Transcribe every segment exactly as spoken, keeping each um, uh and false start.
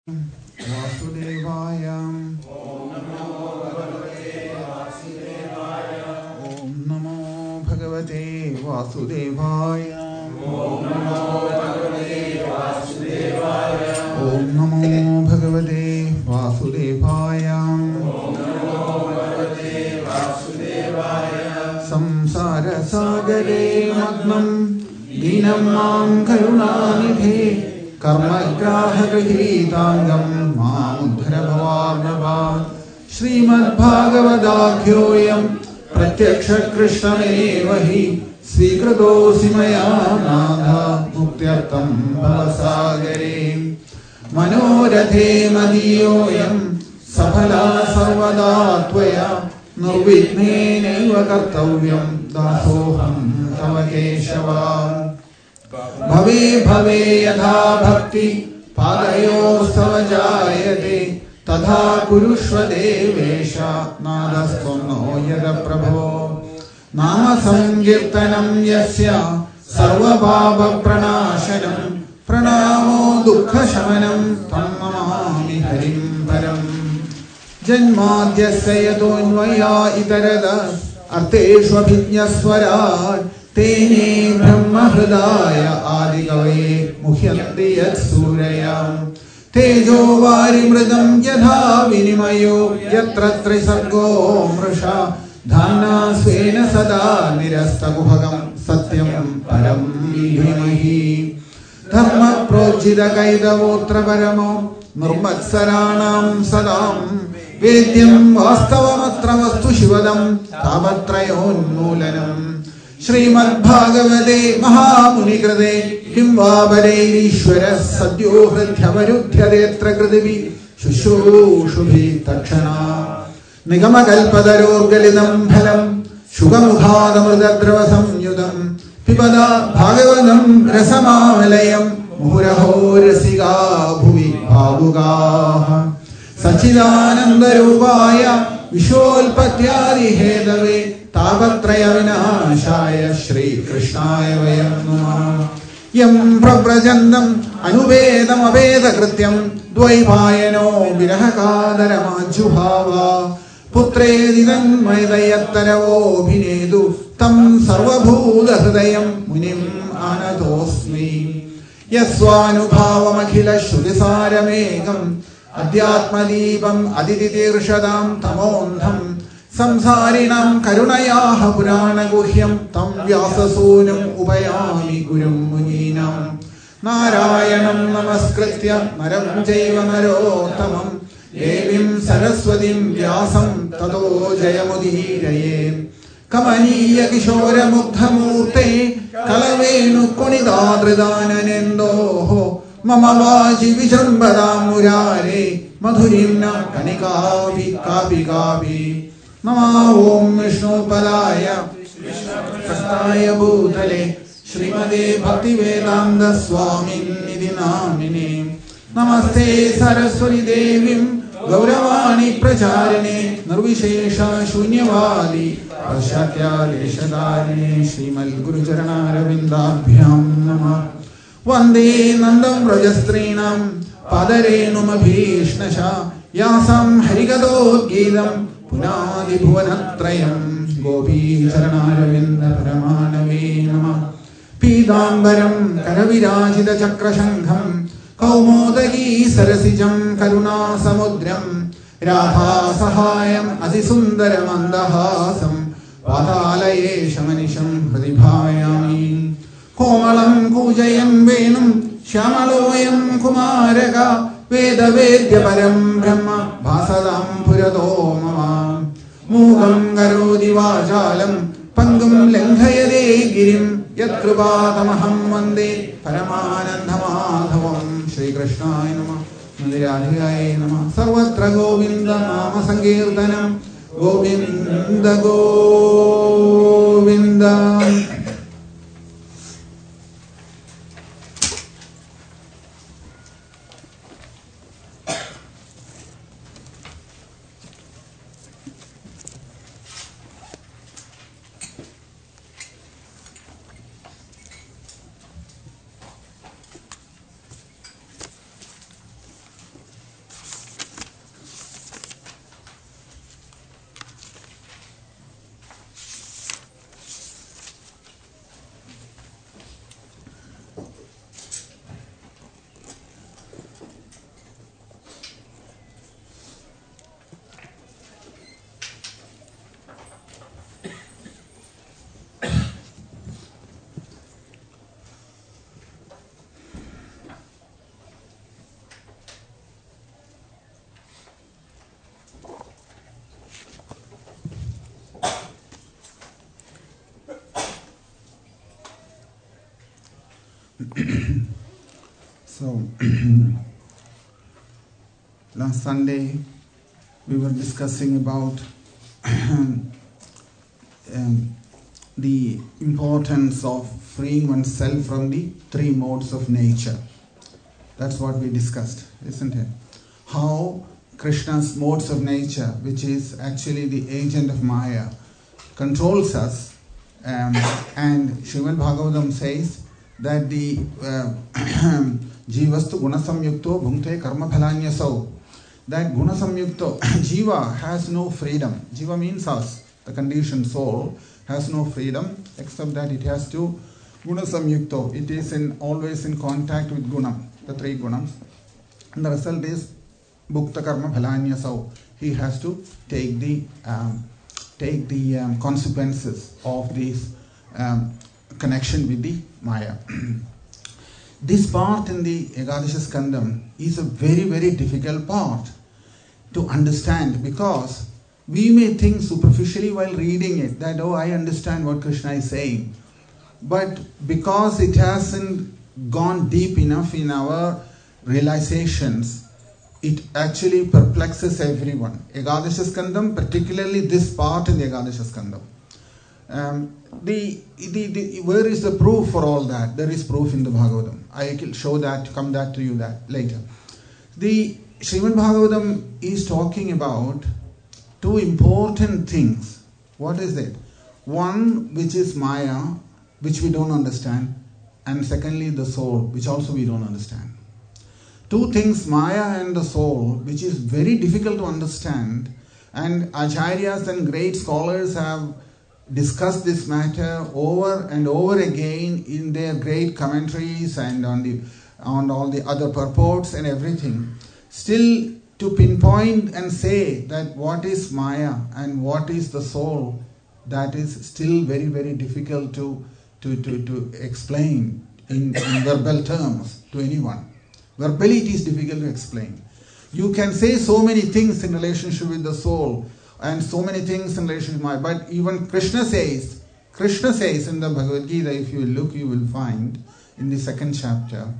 വാസുദേവായ. ഓം നമോ ഭഗവതേ വാസുദേവായ. ഓം നമോ ഭഗവതേ വാസുദേവായ. സംസാരസാഗരേ മഗ്നം ദീനം മാം കരുണാനിധേ കർമ്മഗ്രാഹഗൃഹീതാംഗം മാമുദ്ധര ഭവാർണവാൻ. ശ്രീമദ്ഭാഗവതാഖ്യോയം പ്രത്യക്ഷകൃഷ്ണമേവ ഹി സ്വീകൃതോऽസി മയാ നാഥ മുക്ത്യർത്ഥം ഭവസാഗരേ. മനോരഥേ മദീയോऽയം സഫലഃ സർവദാ ത്വയാ നിർവിഘ്നേനൈവ കർത്തവ്യം ദാസോഹം തവ കേശവ. ഭവേ ഭവേ യഥാ ഭക്തി പാദയോസ്തവ ജായത്തെ തഥാ കുരുഷ്വ ദേവേശ നാദസ്ത്വം നോ യദ പ്രഭോ. നാമ സങ്കീർത്തനം യസ്യ സർവപാപ പ്രണാശനം പ്രണാമോ ദുഃഖശമനം തം നമാമി ഹരിം പരം. ജന്മാദ്യസ്യ യതോന്വയാ ഇതരത അർത്ഥേഷ്വഭിജ്ഞസ്വരാട് തേനേ ബ്രഹ്മഹൃദായ ആദികവയെ മുഹ്യന്തി യത്സൂരയാ. തേജോ വാരിമൃതം യഥാ വിനിമയോ യത്ര ത്രിസർഗോ മൃഷാ ധാമ്നാ സ്വേന സദാ നിരസ്തകുഹകം സത്യം പരം ധീമഹി. ധർമ്മപ്രോജ്ജിത കൈതവോത്ര പരമോ നിർമത്സരാണാം സദാം വേദ്യം വാസ്തവമത്ര വസ്തു ശിവദം താപത്രയോന്മൂലനം. ശ്രീമദ്ഭാഗവതേ മഹാമുനികൃതേ കിം വാ പരൈരീശ്വരഃ സദ്യോ ഹൃദ്യമരുധ്യതേത്ര കൃതിഭി ശുശ്രൂഷുഭിः തക്ഷണാത്. നിഗമകൽപതരോർഗലിതം ഫലം ശുകമുഖാദമൃതദ്രവ സംയുതം പിബത ഭാഗവതം രസമാലയം മുഹുരഹോ രസികാ ഭുവി ഭാവുകാഃ. സച്ചിദാനന്ദരൂപായ വിശ്വോൽപത്യാദിഹേതവേ താപത്രയ വിനാശായ ശ്രീകൃഷ്ണായ വയം നമഃ. യം പ്രവ്രജന്തം അനുവേദമവേദകൃത്യം ദ്വൈപായനോ വിരഹകാതരമാജുഭാവ. പുത്രേതി തന്മയതയത്തരവോഭിനേതു തം സർവഭൂതഹൃദയം മുനിം ആനതോസ്മി. യസ്വാനുഭാവമഖില ശ്രുതിസാരമേകം അധ്യാത്മദീപം അതിതിതീർഷതാം തമോന്ധം സംസാരിണാം കരുണയാഃ പുരാണഗുഹ്യം തം വ്യാസസൂനും ഉപയാമി ഗുരും മുനീനാം. നാരായണം നമസ്കൃത്യ നരം ചൈവ നരോത്തമം ദേവീം സരസ്വതീം വ്യാസം തതോ ജയമുദീരയേ. കമനീയ കിശോരമുഗ്ധമൂർത്തേ കലവേണുകൊണിതാദൃദാനനേന്ദോഃ മമ വാചി വിജൃംഭതാം മുരാരേ മധുരീം ന കണികാഭി കാഭി കാഭി. നമഃ ഓം വിഷ്ണുപദായ കൃഷ്ണായ ഭൂതലേ ശ്രീമതേ ഭക്തിവേദാന്ത സ്വാമിനിധി നാമിനേ. നമസ്തേ സരസ്വതി ദേവീം ഗൗരവാണി പ്രചാരിണേ നിർവിശേഷ ശൂന്യവാദി പാശ്ചാത്യാദേശധാരിണേ. ശ്രീമദ് ഗുരുചരണാരവിന്ദാഭ്യാം നമഃ. വന്ദേ നന്ദം വ്രജസ്ത്രീണാം പാദരേണുമഭീഷ്ണശ യാസാം ഹരികഥോദ്ഗീതം പുനാദിഭുവനത്രയം. ഗോപീചരണാരവിന്ദ പരമാനവേ നമഃ. പീതാംബരം കരവിരാജിത ചക്രശംഖം കൗമോദഗീ സരസിജം കരുണാസമുദ്രം രാധാസഹായം അതിസുന്ദരമന്ദഹാസം വാതാലയേശമനിശം ഹൃദി ഭായാമി. കോമളം കൂജയം വേണും ശ്യാമളോയം കുമാരക വേദവേദ്യപരം ബ്രഹ്മ ഭാസതാം പുരതോ മമ. മൂകം കരോതി വാചാലം പങ്കും ലംഘയതേ ഗിരിം യത്കൃപാതമഹം വന്ദേ പരമാനന്ദമാധവം. ശ്രീകൃഷ്ണായ നമഃ. രാധികായ നമഃ. സർവത്ര ഗോവിന്ദ നാമ സങ്കീർത്തനം Govinda Govinda. So, last Sunday we were discussing about um, the importance of freeing oneself from the three modes of nature. That's what we discussed, isn't it? How Krishna's modes of nature, which is actually the agent of Maya, controls us. Um, and Srimad Bhagavatam says that the uh, Jivastu Gunasamyukto Bhunte Karma Phalanyasau. That Gunasamyukto, Jiva has no freedom. Jiva means us, the conditioned soul, has no freedom except that it has to Gunasamyukto. It is in, always in contact with Guna, the three Gunams. And the result is Bhukta Karma Phalanyasau. He has to take the um, take the um, consequences of this um, connection with the Maya. This part in the Ekadasha Skandam is a very, very difficult part to understand, because we may think superficially while reading it that, oh, I understand what Krishna is saying. But because it hasn't gone deep enough in our realizations, it actually perplexes everyone. Ekadasha Skandam, particularly this part in the Ekadasha Skandam. Um, the, the, the, where is the proof for all that? There is proof in the Bhagavatam. I will show that, come back to you that later. The Srimad Bhagavatam is talking about two important things. What is it? One, which is Maya, which we don't understand, and secondly, the soul, which also we don't understand. Two things, Maya and the soul, which is very difficult to understand, and Acharyas and great scholars have discussed this matter over and over again in their great commentaries and on the on all the other purports and everything. Still, to pinpoint and say that what is Maya and what is the soul, that is still very, very difficult to to, to, to explain in, in verbal terms to anyone. Verbally it is difficult to explain. You can say so many things in relationship with the soul and so many things in relation to Maya, but even Krishna says, Krishna says in the Bhagavad Gita, if you look, you will find in the second chapter,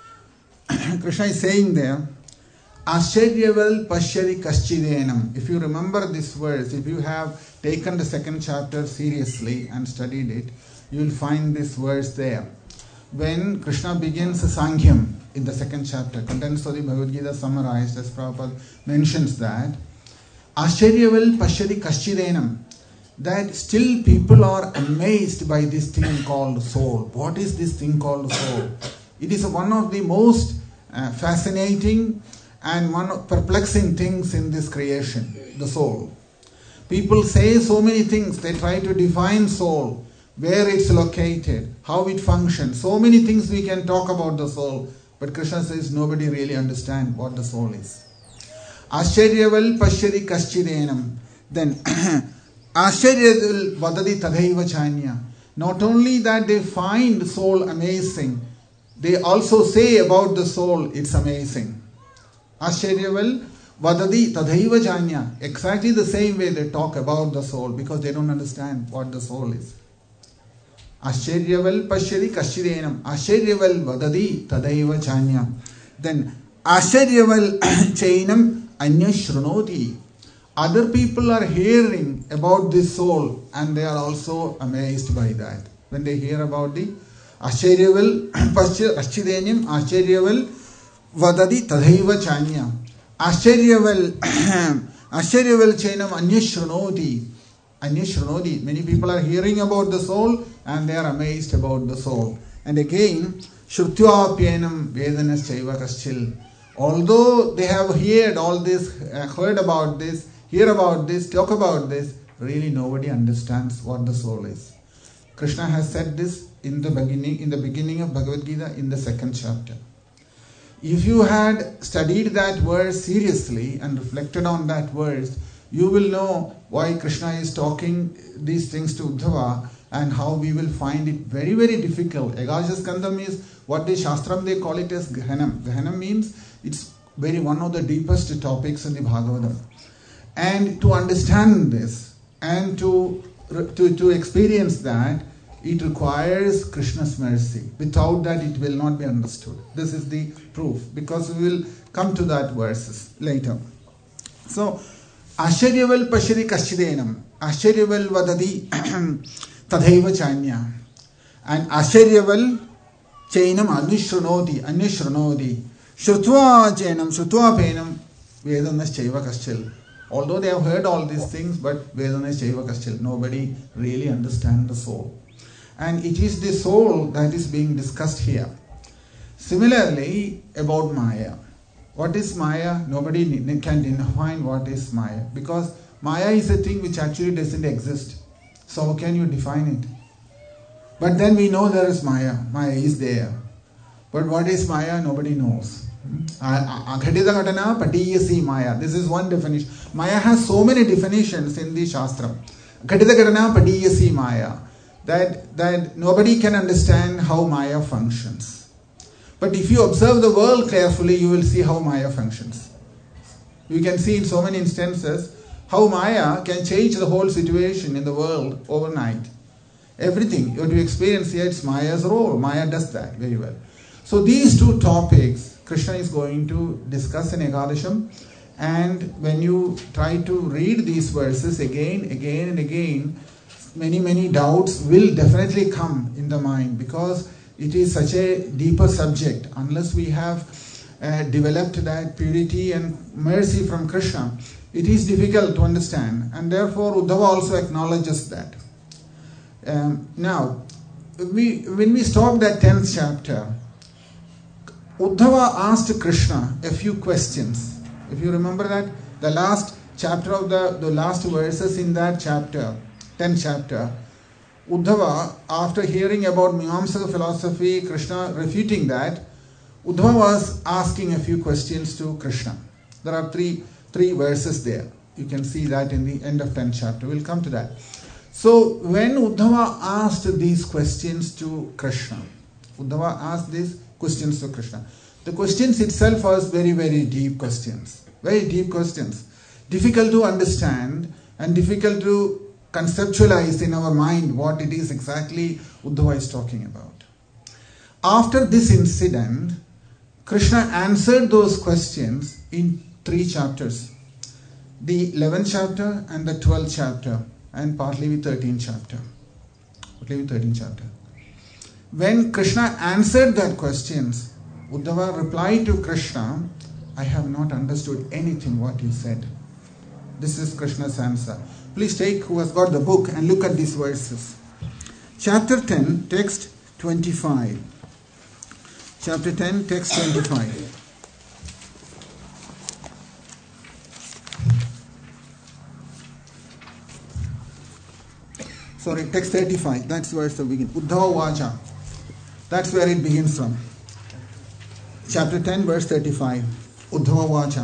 Krishna is saying there, Ascharyaval Pashyari Kaschidenam. If you remember this verse, if you have taken the second chapter seriously and studied it, you will find this verse there. When Krishna begins Sankhya in the second chapter, contents of the Bhagavad Gita summarized, as Prabhupada mentions that, Ascharyaval Pashyari Kaschidenam, that still people are amazed by this thing called soul. What is this thing called soul? It is one of the most uh, fascinating and one of perplexing things in this creation, the soul. People say so many things. They try to define soul, where it's located, how it functions. So many things we can talk about the soul. But Krishna says nobody really understands what the soul is. Ascharyaval Pashyari Kaschidenam. Then Ascharyaval Vadadi Tadhaiva Chanya. Not only that they find soul amazing, they also say about the soul it's amazing. Ascharyaval Vadadi Tadhaiva Chanya. Exactly the same way they talk about the soul, because they don't understand what the soul is. Ascharyaval Pashyari Kaschidenam. Ascharyaval Vadadi Tadhaiva Chanya. Then Ascharyaval Chainam Anya Shrunoti. Other people are hearing about this soul and they are also amazed by that. When they hear about the Ascharyaval Kaschidenam, Ascharyaval Vadadi Tadhaiva Chanya. Ascharyaval Ascharyaval Chainam Anya Shrunoti. Anya Shrunoti. Many people are hearing about the soul and they are amazed about the soul. And again, Shrutyapyenam Vedanas Chaiva Kaschil. Although they have heard all this, uh, heard about this, hear about this, talk about this, really nobody understands what the soul is. Krishna has said this in the beginning, in the beginning of Bhagavad Gita, in the second chapter. If you had studied that verse seriously and reflected on that verse, you will know why Krishna is talking these things to Uddhava and how we will find it very, very difficult. Ekadasha Skandam is what the Shastram, they call it as Gehanam. Gehanam means it's very one of the deepest topics in the Bhagavatam. And to understand this and to, to, to experience that, it requires Krishna's mercy. Without that, it will not be understood. This is the proof, because we will come to that verses later. So, Ashiryaval Pashiri Kashidenam, Ashiryaval Vadadi Tadhaiva Chanya, and Ashiryaval Chainam Anushranodi, Anushranodi, Shrutva Chainam, Shrutva Penam, Vedanas Chaiva Kashchil. Although they have heard all these things, but Vedanas Chaiva Kashchil, nobody really understands the soul. And it is the soul that is being discussed here. Similarly, about Maya. What is Maya? Nobody can define what is Maya, because Maya is a thing which actually doesn't exist. So how can you define it? But then we know there is Maya. Maya is there. But what is Maya? Nobody knows. Aghadita Ghatana Patiyasi Maya. This is one definition. Maya has so many definitions in the Shastra. Aghadita Ghatana Patiyasi Maya. That, that nobody can understand how Maya functions. But if you observe the world carefully, you will see how Maya functions. You can see in so many instances how Maya can change the whole situation in the world overnight. Everything what you experience here, it's Maya's role. Maya does that very well. So these two topics, Krishna is going to discuss in Ekadasham. And when you try to read these verses again, again and again, many, many doubts will definitely come in the mind, because it is such a deeper subject. Unless we have uh, developed that purity and mercy from Krishna, it is difficult to understand. And therefore Uddhava also acknowledges that. Um, now, we, when we stopped at tenth chapter, Uddhava asked Krishna a few questions. If you remember that, the last chapter of the, the last verses in that chapter, tenth chapter, Uddhava, after hearing about Mimamsaka philosophy, Krishna refuting that, Uddhava was asking a few questions to Krishna. There are three, three verses there. You can see that in the end of tenth chapter. We'll come to that. So when Uddhava asked these questions to Krishna, Uddhava asked these questions to Krishna. The questions itself was very, very deep questions. Very deep questions. Difficult to understand and difficult to conceptualize in our mind what it is exactly Uddhava is talking about. After this incident, Krishna answered those questions in three chapters. The eleventh chapter and the twelfth chapter, and partly the thirteenth chapter. Partly the thirteenth chapter. When Krishna answered that questions, Uddhava replied to Krishna, I have not understood anything what you said. This is Krishna's answer. Please take who has got the book and look at these verses. Chapter ten, text twenty-five. Chapter ten, text twenty-five. Sorry, text thirty-five. That's where it begins. Uddhava Vacha. That's where it begins from. Chapter ten, verse thirty-five. Uddhava Vacha.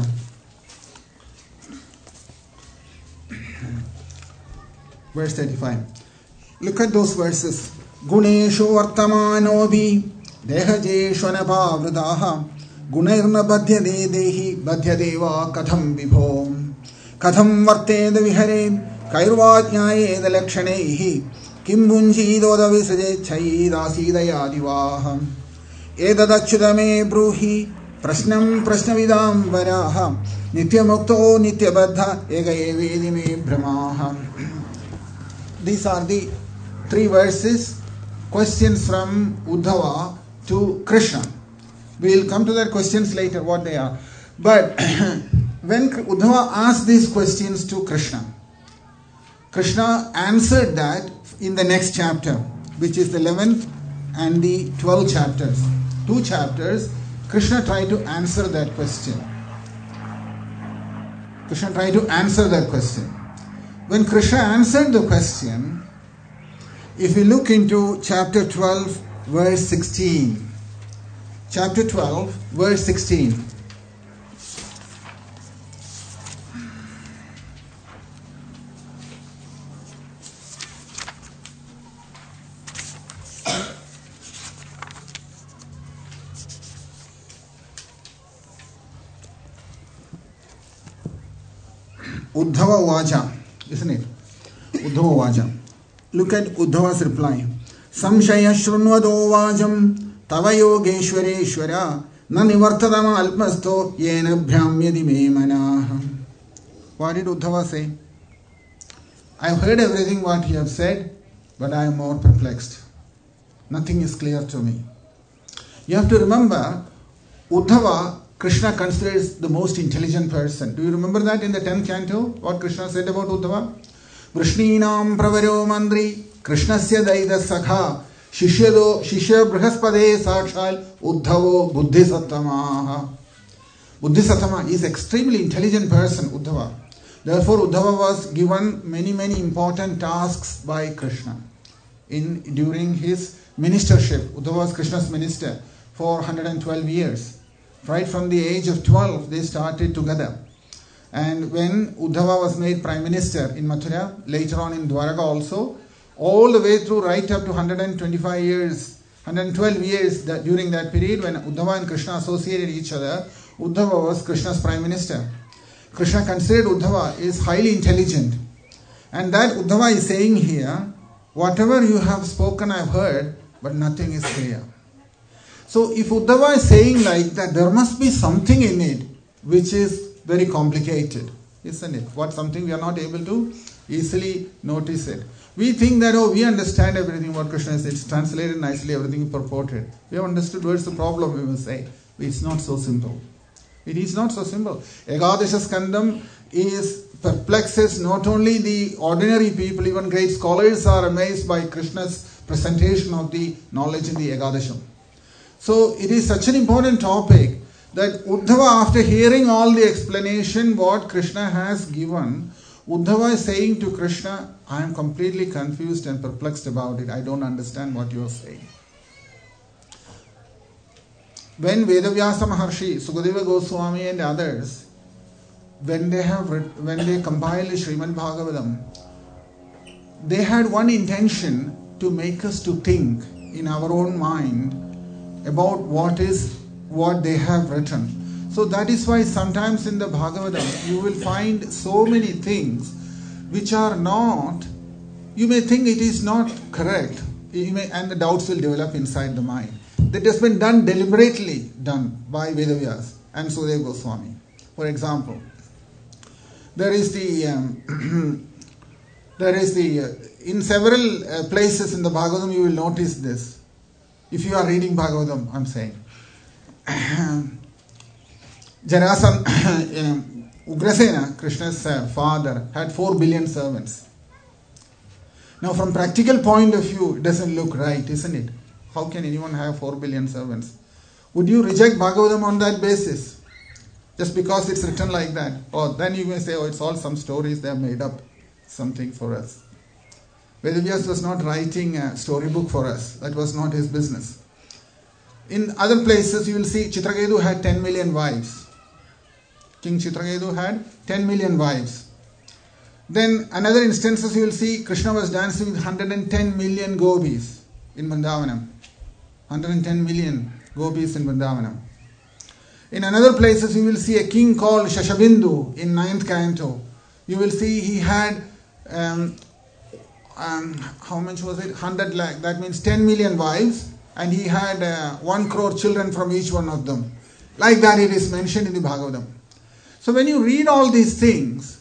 Verse thirty-five. Look at those verses. Guneshu vartamanobi dehajeshu anapavridaha gunairna badhyade dehi badhyadeva katham vibho katham varted vihared kairvajnayed lakshanehi kim bunjidoda visaje chaidasidayadivaha edadachyudame bruhi prashnam prashnavidam varaha nityamukto nityabadha egayevedime brahmaha. These are the three verses, questions from Uddhava to Krishna. We will come to their questions later, what they are. But when Uddhava asked these questions to Krishna, Krishna answered that in the next chapter, which is the eleventh and the twelfth chapters. Two chapters, Krishna tried to answer that question. Krishna tried to answer that question. When Krishna answered the question, if we look into chapter twelve, verse sixteen. Chapter twelve, verse sixteen. Uddhava Vacha, isn't it? Uddhava Vacha. Look at Uddhava's reply. Samshaya shrunvado vajam tava yogeshwareshwara na nivartadama alpasto yena bhramyadi me manaha. What did Uddhava say? I have heard everything what he has said, but I am more perplexed. Nothing is clear to me. You have to remember, Uddhava, Krishna considers the most intelligent person. Do you remember that in the tenth canto? What Krishna said about Uddhava? Vrishninam pravaro mandri Krishnasya daida sakha Shishyado Shishya Brihaspade Sakshal Uddhavo Buddhisattamaha. Buddhisattama is extremely intelligent person, Uddhava. Therefore, Uddhava was given many, many important tasks by Krishna in during his ministership. Uddhava was Krishna's minister for one hundred twelve years. Right from the age of twelve, they started together. And when Uddhava was made Prime Minister in Mathura, later on in Dwaraka also, all the way through right up to one hundred twenty-five years, one hundred twelve years that during that period when Uddhava and Krishna associated each other, Uddhava was Krishna's Prime Minister. Krishna considered Uddhava is highly intelligent. And that Uddhava is saying here, whatever you have spoken I have heard, but nothing is clear. So if Uddhava is saying like that, there must be something in it which is very complicated, isn't it? What something we are not able to easily notice it. We think that, oh, we understand everything what Krishna says. It's translated nicely, everything is purported. We have understood where's the problem, we will say. It's not so simple. It is not so simple. Ekadasha Skandam is perplexes not only the ordinary people, even great scholars are amazed by Krishna's presentation of the knowledge in the Ekadasham. So it is such an important topic that Uddhava, after hearing all the explanation what Krishna has given, Uddhava is saying to Krishna, I am completely confused and perplexed about it. I don't understand what you are saying. When Vedavyasa Maharshi, Sukadeva Goswami and others, when they have when they compiled Srimad Bhagavatam, they had one intention to make us to think in our own mind about what is what they have written. So that is why sometimes in the Bhagavatam you will find so many things which are not, you may think it is not correct, you may, and the doubts will develop inside the mind. That has been done deliberately done by Vedavyas and Sukadeva Goswami. For example, there is the um, there is the uh, in several uh, places in the Bhagavatam you will notice this. If you are reading Bhagavatam, I am saying Jarasan, um, Ugrasena, Krishna's uh, father, had four billion servants. Now, from practical point of view, it doesn't look right, isn't it? How can anyone have four billion servants? Would you reject Bhagavatam on that basis? Just because it's written like that? Or then you may say, oh, it's all some stories, they have made up something for us. Vedavyas was not writing a storybook for us. That was not his business. In other places, you will see Chitraketu had ten million wives. King Chitraketu had ten million wives. Then another instances you will see Krishna was dancing with one hundred ten million gopis in Vrindavanam. one hundred ten million gopis in Vrindavanam. In another places you will see a king called Shashabindu in ninth canto. You will see he had, um, um, how much was it? one hundred lakh. That means ten million wives. And he had uh, one crore children from each one of them. Like that it is mentioned in the Bhagavatam. So when you read all these things,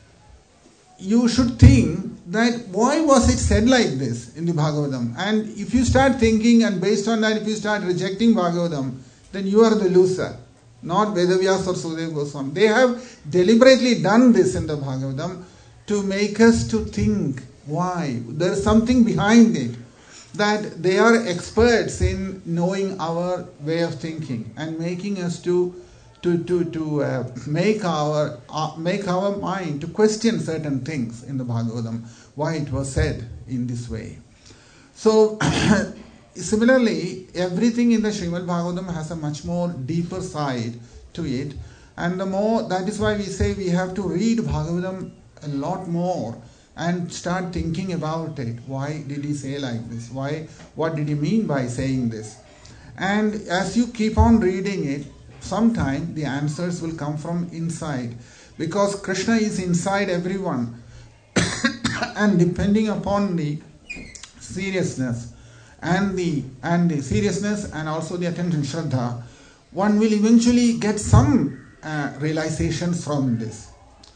you should think that why was it said like this in the Bhagavatam? And if you start thinking and based on that if you start rejecting Bhagavatam, then you are the loser. Not Vedavyas or Sukadeva Goswami. They have deliberately done this in the Bhagavatam to make us to think why. There is something behind it. That they are experts in knowing our way of thinking and making us to to to to uh, make our uh, make our mind to question certain things in the Bhagavatam, why it was said in this way. So similarly, everything in the Srimad Bhagavatam has a much more deeper side to it, and the more that is why we say we have to read Bhagavatam a lot more. And start thinking about it. Why did he say like this? Why? What did he mean by saying this? And as you keep on reading it, sometime the answers will come from inside. Because Krishna is inside everyone. And depending upon the seriousness and the and the seriousness and also the attention, Shraddha, one will eventually get some uh, realizations from this.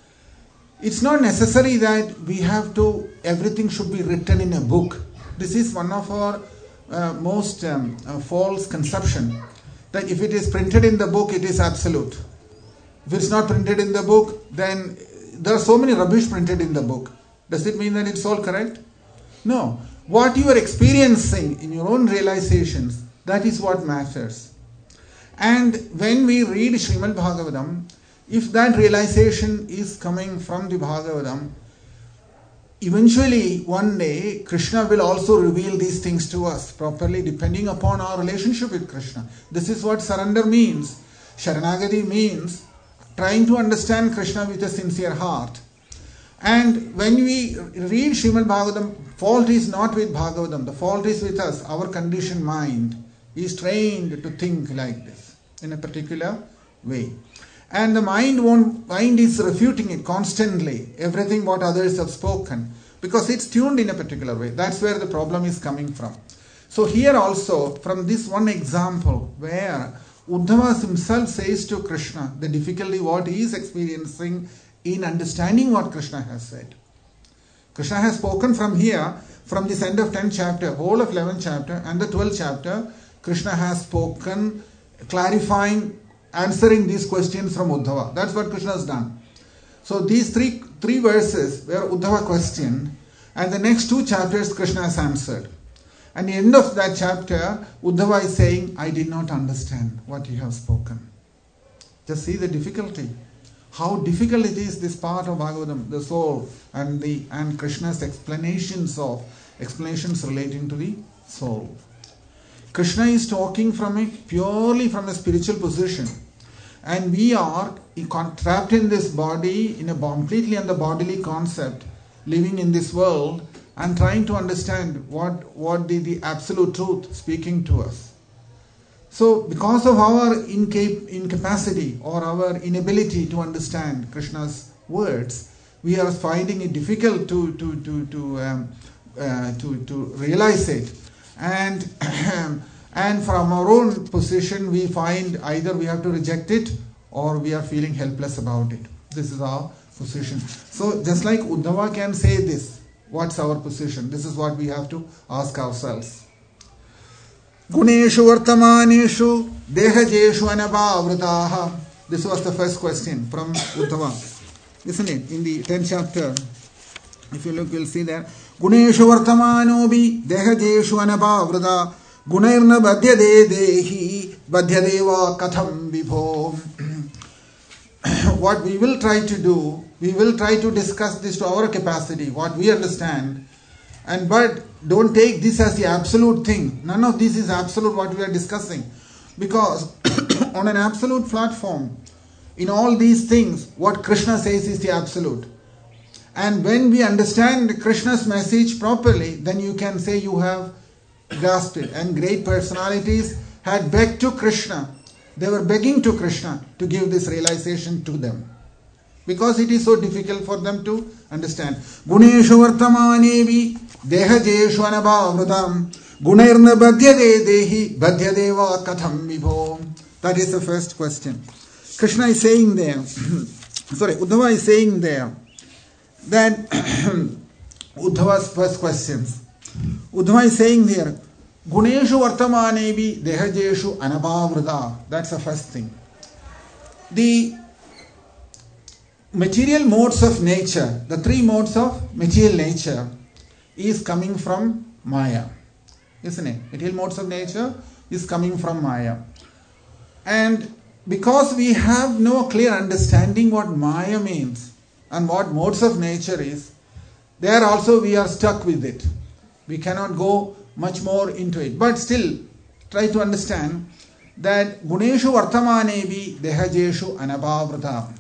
It's not necessary that we have to, everything should be written in a book. This is one of our uh, most um, uh, false conception, that if it is printed in the book, it is absolute. If it's not printed in the book, then there are so many rubbish printed in the book. Does it mean that it's all correct? No. What you are experiencing in your own realizations, that is what matters. And when we read Srimad Bhagavatam, if that realization is coming from the Bhagavatam, eventually one day Krishna will also reveal these things to us properly, depending upon our relationship with Krishna. This is what surrender means. Sharanagati means trying to understand Krishna with a sincere heart. And when we read Srimad Bhagavatam, fault is not with Bhagavatam, the fault is with us. Our conditioned mind is trained to think like this in a particular way. And the mind won't, mind is refuting it constantly, everything what others have spoken, because it's tuned in a particular way. That's where the problem is coming from. So here also, from this one example, where Uddhava himself says to Krishna the difficulty what he is experiencing in understanding what Krishna has said. Krishna has spoken from here, from this end of tenth chapter, whole of eleventh chapter and the twelfth chapter, Krishna has spoken, clarifying, answering these questions from Uddhava. That's what Krishna has done. So these three three verses where Uddhava questioned, and the next two chapters Krishna has answered. And the end of that chapter, Uddhava is saying, I did not understand what you have spoken. Just see the difficulty. How difficult it is, this part of Bhagavatam, the soul, and the and Krishna's explanations of explanations relating to the soul. Krishna is talking from a purely from a spiritual position, and we are trapped in this body in a completely on the bodily concept, living in this world and trying to understand what what the, the absolute truth speaking to us. So because of our incap- incapacity or our inability to understand Krishna's words, we are finding it difficult to to to to um, uh, to, to realize it. And and from our own position, we find either we have to reject it or we are feeling helpless about it. This is our position. So just like Uddhava can say this, what's our position? This is what we have to ask ourselves. Guneshu vartamaneshu dehajeshu anabhavrataha. This was the first question from Uddhava. Isn't it? In the tenth chapter, if you look, you'll see there. Guneshu vartamanobi dehajeshu anabhavrata gunairna badhyade dehi badhyadeva katham vibho. What we will try to do, we will try to discuss this to our capacity, what we understand. And but don't take this as the absolute thing. None of this is absolute what we are discussing. Because on an absolute platform, in all these things, what Krishna says is the absolute. And when we understand Krishna's message properly, then you can say you have grasped it. And great personalities had begged to Krishna. They were begging to Krishna to give this realization to them. Because it is so difficult for them to understand. Guneshu vartamanevi dehajeshu anabhavrutam gunairna badhyade dehi badhyadeva katham vibho. That is the first question. Krishna is saying there, sorry, Uddhava is saying there, that Uddhava's first questions. Uddhava is saying there, Guneshu vartamanevi dehajeshu anabhavrata. That's the first thing. The material modes of nature, the three modes of material nature is coming from Maya. Isn't it? Material modes of nature is coming from Maya. And because we have no clear understanding what Maya means and what modes of nature is, there also we are stuck with it. We cannot go much more into it. But still, try to understand that Guneshu vartamanevi dehajeshu anabhavrata.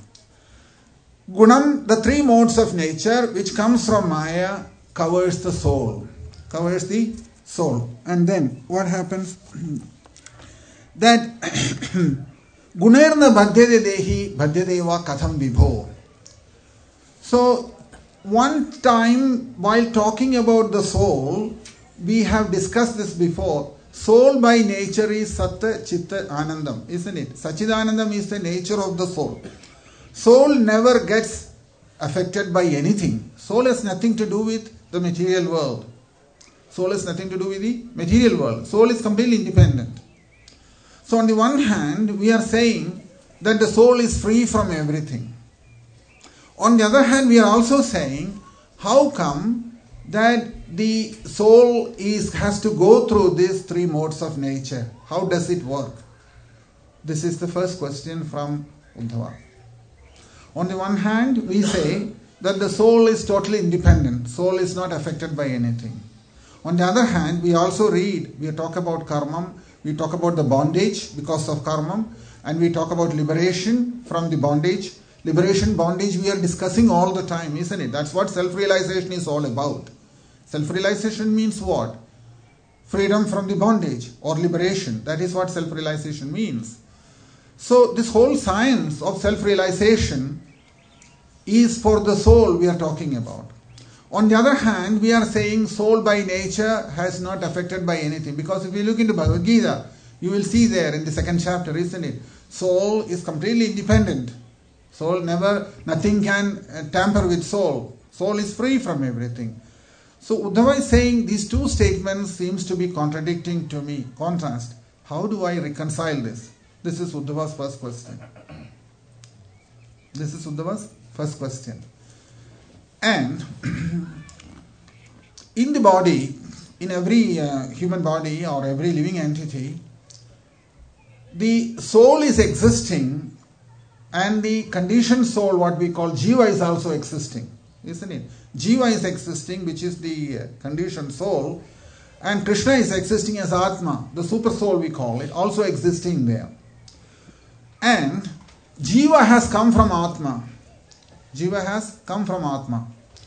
Gunam, the three modes of nature which comes from Maya, covers the soul. Covers the soul. And then what happens? That Gunairna badhyade dehi badhyadeva katham vibho. So one time while talking about the soul, we have discussed this before. Soul by nature is Satta, Chitta, Anandam, isn't it? Sachidanandam is the nature of the soul. Soul never gets affected by anything. Soul has nothing to do with the material world. Soul has nothing to do with the material world. Soul is completely independent. So on the one hand, we are saying that the soul is free from everything. On the other hand, we are also saying, how come that the soul is has to go through these three modes of nature? How does it work? This is the first question from Uddhava. On the one hand, we say that the soul is totally independent. Soul is not affected by anything. On the other hand, we also read, we talk about karma, we talk about the bondage because of karma, and we talk about liberation from the bondage. Liberation, bondage, we are discussing all the time, isn't it? That's what self-realization is all about. Self-realization means what? Freedom from the bondage or liberation. That is what self-realization means. So this whole science of self-realization is for the soul we are talking about. On the other hand, we are saying soul by nature has not affected by anything. Because if you look into Bhagavad Gita, you will see there in the second chapter, isn't it? Soul is completely independent. Soul never, nothing can tamper with soul. Soul is free from everything. So Uddhava is saying these two statements seems to be contradicting to me. Contrast. How do I reconcile this? This is Uddhava's first question. This is Uddhava's first question. And in the body, in every uh, human body or every living entity, the soul is existing and the conditioned soul, what we call Jiva, is also existing, isn't it? Jiva is existing, which is the uh, conditioned soul, and Krishna is existing as Atma, the super soul we call it, also existing there. And Jiva has come from Atma. Jiva has come from Atma.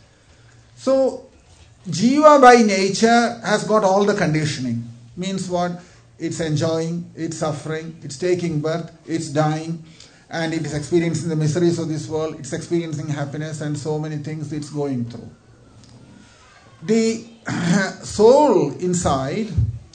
So, Jiva by nature has got all the conditioning. Means what? It's enjoying, it's suffering, it's taking birth, it's dying, and it is experiencing the miseries of this world, it's experiencing happiness and so many things it's going through. The soul inside,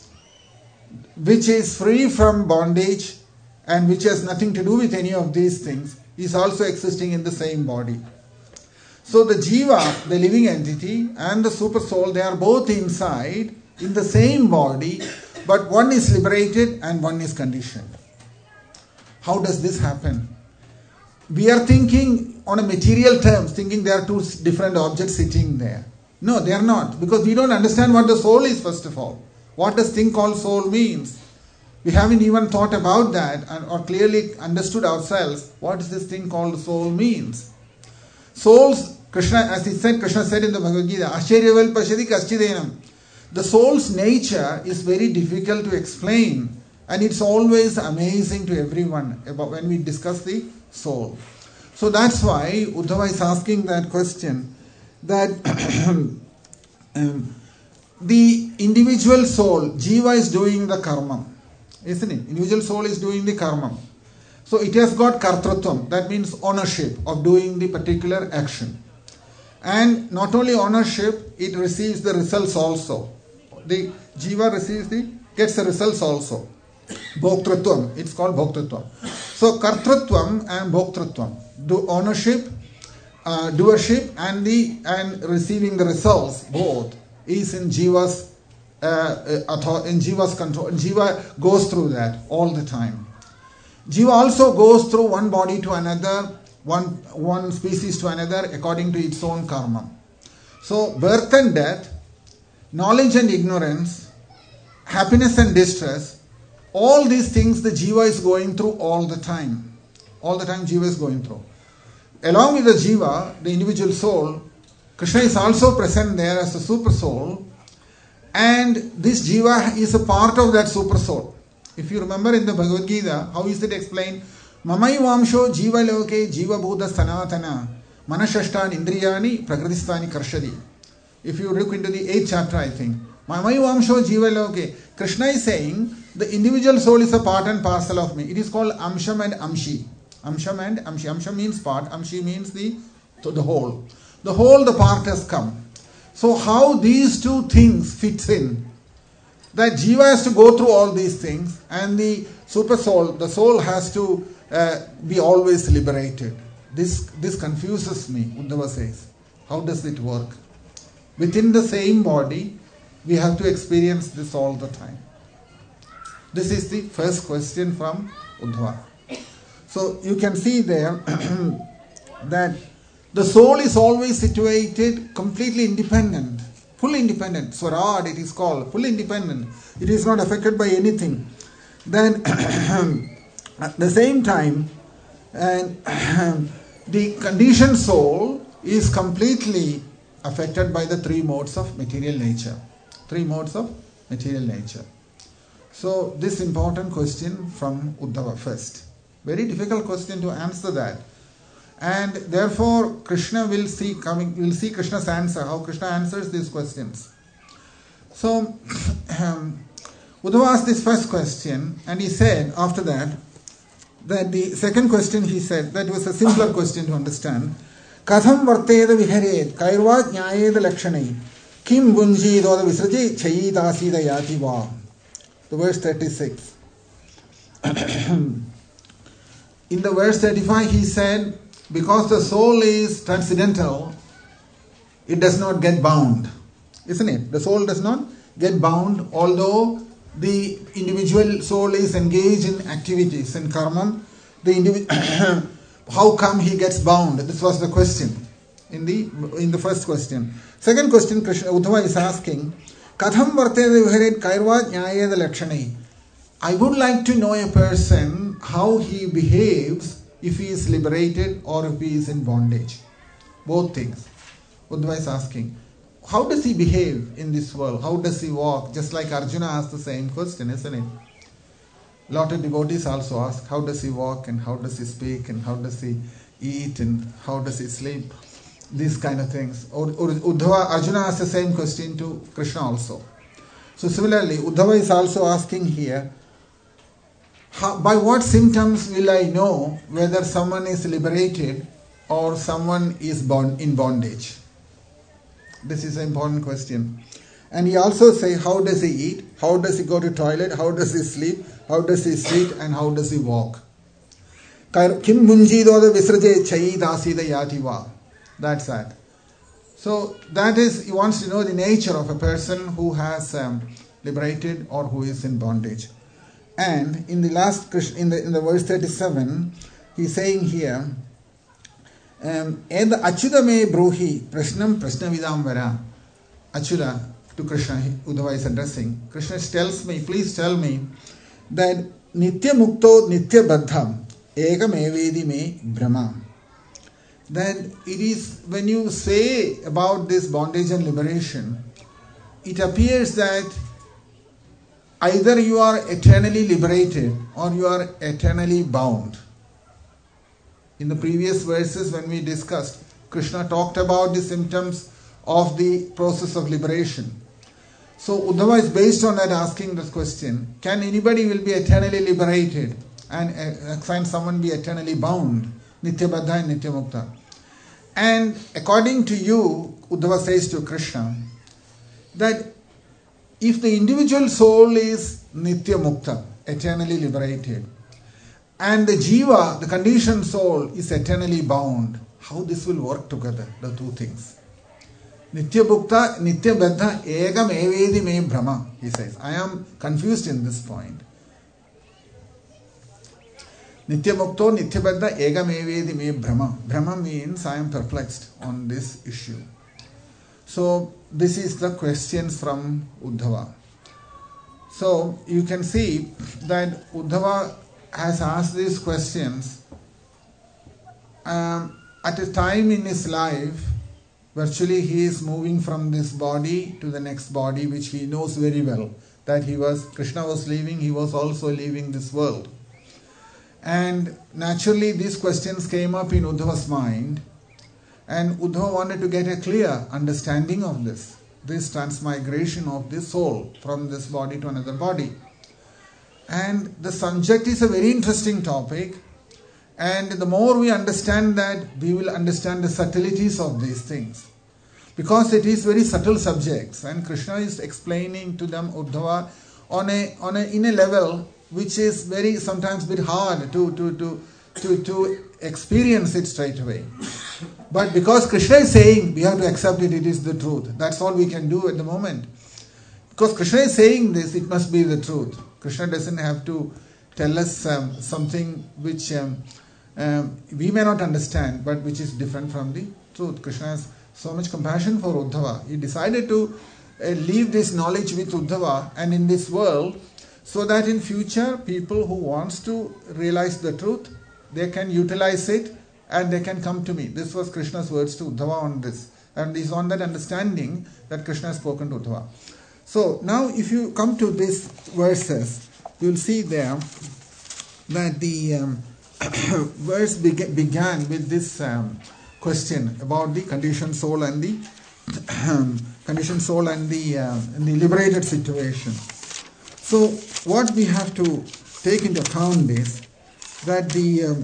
which is free from bondage and which has nothing to do with any of these things, is also existing in the same body. So the Jiva, the living entity, and the super soul, they are both inside in the same body, but one is liberated and one is conditioned. How does this happen? We are thinking on a material terms, thinking there are two different objects sitting there. No, they are not, because we don't understand what the soul is, first of all. What does thing called soul means? We haven't even thought about that and, or clearly understood ourselves what does this thing called soul means. Souls, Krishna, as he said, Krishna said in the Bhagavad Gita, Ashiryaval Pashadi Kaschidenam. The soul's nature is very difficult to explain, and it's always amazing to everyone about when we discuss the soul. So that's why Uddhava is asking that question, that um, the individual soul, Jiva, is doing the karma, isn't it? Individual soul is doing the karma. So it has got kartrutvam, that means ownership of doing the particular action. And not only ownership, it receives the results also. The Jiva receives the, gets the results also. Bhoktrutvam, it's called Bhoktrutvam. So kartrutvam and Bhoktrutvam, do ownership, uh, doership and the and receiving the results, both, is in Jiva's uh, in Jiva's control. Jiva goes through that all the time. Jiva also goes through one body to another, one, one species to another according to its own karma. So birth and death, knowledge and ignorance, happiness and distress, all these things the Jiva is going through all the time. All the time Jiva is going through. Along with the Jiva, the individual soul, Krishna is also present there as a super soul, and this Jiva is a part of that super soul. If you remember in the Bhagavad Gita, how is it explained? Mamai vamsho jiva loke jiva buddha sanatana manashashtan indriyani prakritistani karshadi. If you look into the eighth chapter, I think. Mamai vamsho jiva loke. Krishna is saying the individual soul is a part and parcel of me. It is called amsham and amshi. Amsham and amshi. Amsham means part. Amshi means the, the whole. The whole, the part has come. So how these two things fits in that Jiva has to go through all these things, and the super soul, the soul has to uh, be always liberated. This, this confuses me, Uddhava says. How does it work? Within the same body, we have to experience this all the time. This is the first question from Uddhava. So you can see there that the soul is always situated completely independent, full independent. Swarad it is called, full independent. It is not affected by anything. Then at the same time, and the conditioned soul is completely affected by the three modes of material nature. Three modes of material nature. So this important question from Uddhava first. Very difficult question to answer that. And therefore Krishna will see coming will see Krishna's answer, how Krishna answers these questions. So um, Uddhava asked this first question, and he said after that, that the second question he said, that was a simpler question to understand. Katham varteda viharet kairva jnayeda lakshanai kim bunji doda visraji chayidasida yati va. The verse thirty-six. In the verse thirty-five he said, because the soul is transcendental, it does not get bound. Isn't it? The soul does not get bound, although the individual soul is engaged in activities and karma. The individual, how come he gets bound? This was the question in the in the first question. Second question, Krishna Uddhava is asking, Katham varteda viharet kairva jnayeda lakshanai. I would like to know a person how he behaves if he is liberated or if he is in bondage. Both things. Uddhava is asking, how does he behave in this world? How does he walk? Just like Arjuna asked the same question, isn't it? A lot of devotees also ask, how does he walk and how does he speak and how does he eat and how does he sleep? These kind of things. Or, or Uddhava, Arjuna asked the same question to Krishna also. So similarly, Uddhava is also asking here, how, by what symptoms will I know whether someone is liberated or someone is bond, in bondage? This is an important question. And he also says, how does he eat? How does he go to toilet? How does he sleep? How does he sit? And how does he walk? Kim munji doda visraje chayi dasida yativa. That's that. So that is, he wants to know the nature of a person who has um, liberated or who is in bondage. And in the last, in the in the verse thirty-seven, he's saying here, um, Ed Achyuta me bruhi prashnam prashnavidam vara. Achyuta, to Krishna, Uddhava is addressing. Krishna tells me, please tell me that nitya mukto nitya baddham ekam evedi me brahma. That it is, when you say about this bondage and liberation, it appears that either you are eternally liberated or you are eternally bound. In the previous verses when we discussed, Krishna talked about the symptoms of the process of liberation. So Uddhava is based on that asking this question, can anybody will be eternally liberated and uh, can someone be eternally bound? Nitya Baddha and Nitya Mukta. And according to you, Uddhava says to Krishna, that if the individual soul is Nitya Mukta, eternally liberated, and the Jiva, the conditioned soul, is eternally bound, how this will work together, the two things? Nitya Mukta, Nitya Baddha, Egam Evedi Me Brahma, he says. I am confused in this point. Nitya Mukto, Nitya Baddha, Egam Evedi Me Brahma. Brahma means I am perplexed on this issue. So this is the questions from Uddhava. So you can see that Uddhava has asked these questions um, at a time in his life. Virtually he is moving from this body to the next body, which he knows very well. That he was, Krishna was leaving, he was also leaving this world. And naturally these questions came up in Uddhava's mind. And Uddhava wanted to get a clear understanding of this. This transmigration of this soul from this body to another body. And the subject is a very interesting topic. And the more we understand that, we will understand the subtleties of these things. because it is very subtle subjects, and Krishna is explaining to them Uddhava on a on a in a level which is very sometimes a bit hard to to to to to experience it straight away. But because Krishna is saying, we have to accept it, it is the truth. That's all we can do at the moment. Because Krishna is saying this, it must be the truth. Krishna doesn't have to tell us um, something which um, um, we may not understand, but which is different from the truth. Krishna has so much compassion for Uddhava. He decided to uh, leave this knowledge with Uddhava and in this world, so that in future people who wants to realize the truth, they can utilize it and they can come to me. This was Krishna's words to Uddhava on this. And it is on that understanding that Krishna has spoken to Uddhava. So now if you come to these verses, you will see there that the um, verse beg- began with this um, question about the conditioned soul and the conditioned soul and the, uh, and the liberated situation. So what we have to take into account is that the um,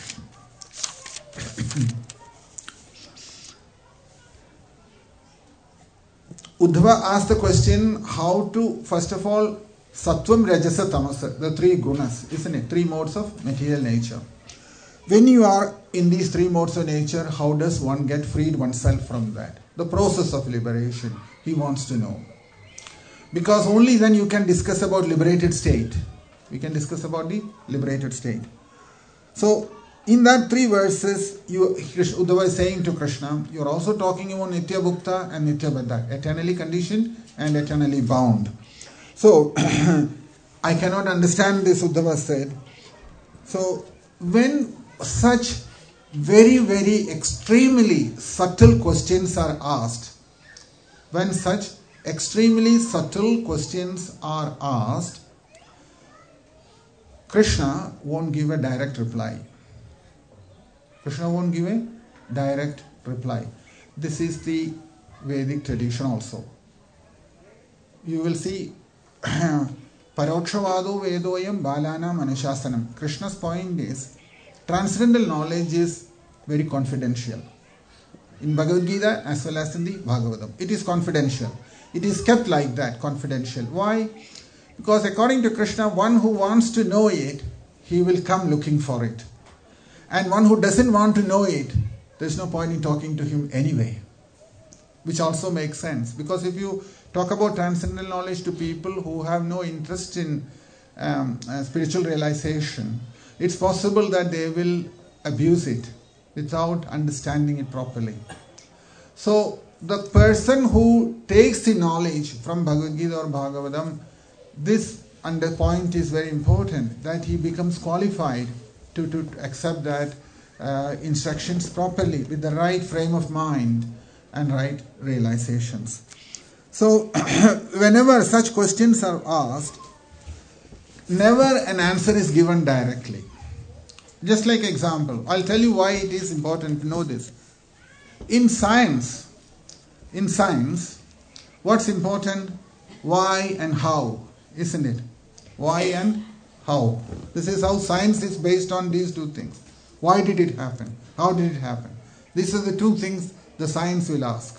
Uddhava asked the question how to, first of all, Sattvam, Rajasa, Tamasa, the three gunas, isn't it? Three modes of material nature. When you are in these three modes of nature, how does one get freed oneself from that? The process of liberation, he wants to know. Because only then you can discuss about liberated state. We can discuss about the liberated state. So, in that three verses, you, Uddhava is saying to Krishna, you are also talking about Nitya Bhukta and Nitya Baddha, eternally conditioned and eternally bound. So, I cannot understand this, Uddhava said. So, when such very, very extremely subtle questions are asked, when such extremely subtle questions are asked, Krishna won't give a direct reply. Krishna won't give a direct reply. This is the Vedic tradition also. You will see Parokshavado Vedoyam Balanam Anushasanam. Krishna's point is transcendental knowledge is very confidential. In Bhagavad Gita as well as in the Bhagavatam. It is confidential. It is kept like that, confidential. Why? Because according to Krishna, one who wants to know it, he will come looking for it. And one who doesn't want to know it, there's no point in talking to him anyway. Which also makes sense. Because if you talk about transcendental knowledge to people who have no interest in um, uh, spiritual realization, it's possible that they will abuse it without understanding it properly. So, the person who takes the knowledge from Bhagavad Gita or Bhagavatam, this under point is very important, that he becomes qualified to, to accept that uh, instructions properly with the right frame of mind and right realizations. So, whenever such questions are asked, never an answer is given directly. Just like example, I'll tell you why it is important to know this. In science, in science, what's important? Why and how, isn't it? Why and how. This is how science is based on these two things. Why did it happen? How did it happen? These are the two things the science will ask.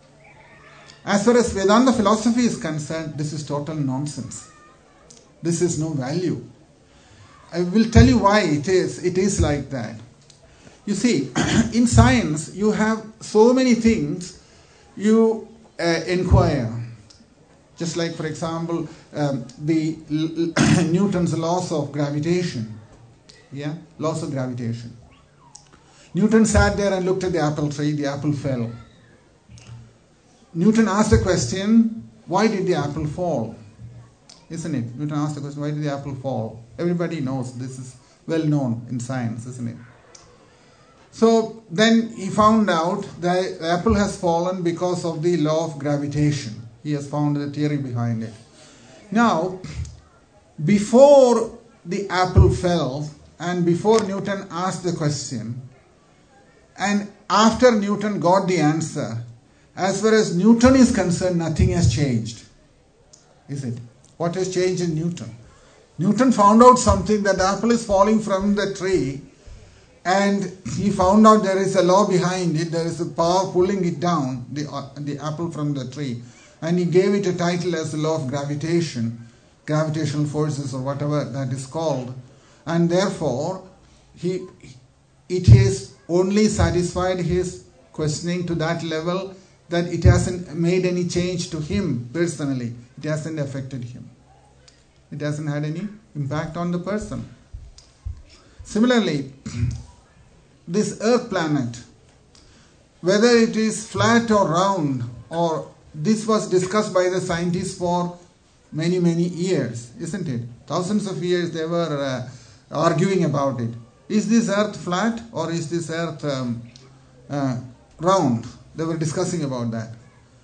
As far as Vedanta philosophy is concerned, this is total nonsense. This is no value. I will tell you why it is. It is like that. You see, in science, you have so many things you uh, inquire. Just like, for example, um, the Newton's laws of gravitation. Yeah, laws of gravitation. Newton sat there and looked at the apple tree. The apple fell. Newton asked a question, why did the apple fall? Isn't it? Newton asked the question, why did the apple fall? Everybody knows this is well known in science, isn't it? So then he found out that the apple has fallen because of the law of gravitation. He has found the theory behind it. Now, before the apple fell and before Newton asked the question, and after Newton got the answer, as far as Newton is concerned, nothing has changed. Is it? What has changed in Newton? Newton found out something, that the apple is falling from the tree and he found out there is a law behind it, there is a power pulling it down, the, uh, the apple from the tree, and he gave it a title as the law of gravitation, gravitational forces or whatever that is called, and therefore he it has only satisfied his questioning to that level that it hasn't made any change to him personally. It hasn't affected him. It hasn't had any impact on the person. Similarly, this Earth planet, whether it is flat or round, or this was discussed by the scientists for many, many years, isn't it? Thousands of years they were uh, arguing about it. Is this Earth flat or is this Earth um, uh, round? They were discussing about that.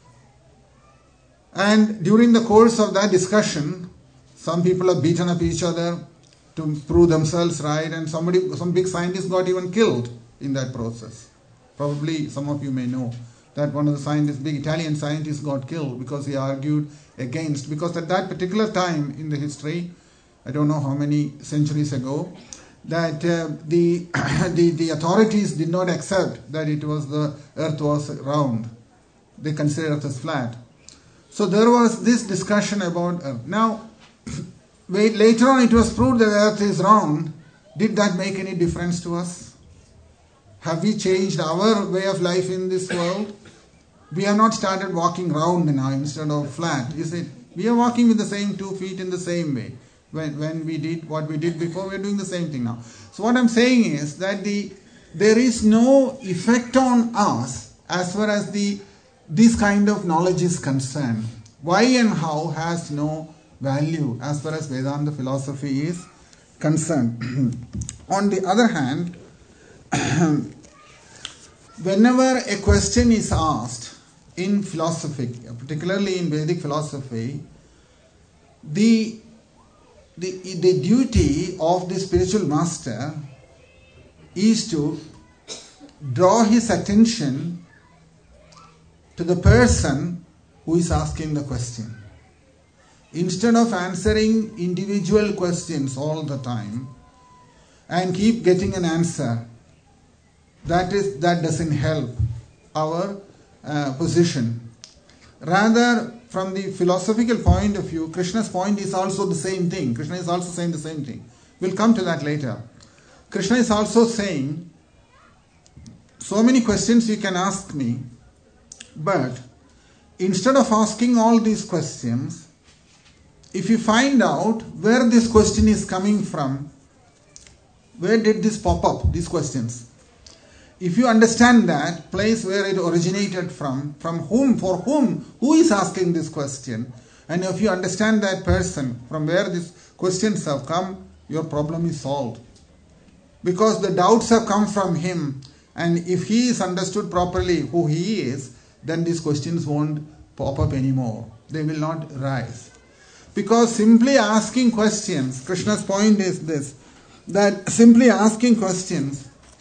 And during the course of that discussion, some people have beaten up each other to prove themselves right, and somebody, some big scientist got even killed in that process. Probably some of you may know that one of the scientists, big Italian scientists, got killed because he argued against, because at that particular time in the history, I don't know how many centuries ago, that uh, the, the the authorities did not accept that it was the Earth was round. They considered Earth as flat. So there was this discussion about Earth. Now, wait, later on it was proved that Earth is round. Did that make any difference to us? Have we changed our way of life in this world? We have not started walking round now instead of flat. Is it? We are walking with the same two feet in the same way. When, when we did what we did before, we are doing the same thing now. So what I'm saying is that the there is no effect on us as far as the this kind of knowledge is concerned. Why and how has no value as far as Vedanta philosophy is concerned. On the other hand, whenever a question is asked in philosophy, particularly in Vedic philosophy, the The, the duty of the spiritual master is to draw his attention to the person who is asking the question. Instead of answering individual questions all the time and keep getting an answer, that is that doesn't help our uh, position. Rather, from the philosophical point of view, Krishna's point is also the same thing. Krishna is also saying the same thing. We'll come to that later. Krishna is also saying, so many questions you can ask me, but instead of asking all these questions, if you find out where this question is coming from, where did this pop up, these questions? If you understand that place where it originated from, from whom, for whom, who is asking this question, and if you understand that person, from where these questions have come, your problem is solved. Because the doubts have come from him, and if he is understood properly who he is, then these questions won't pop up anymore. They will not rise. Because simply asking questions, Krishna's point is this, that simply asking questions,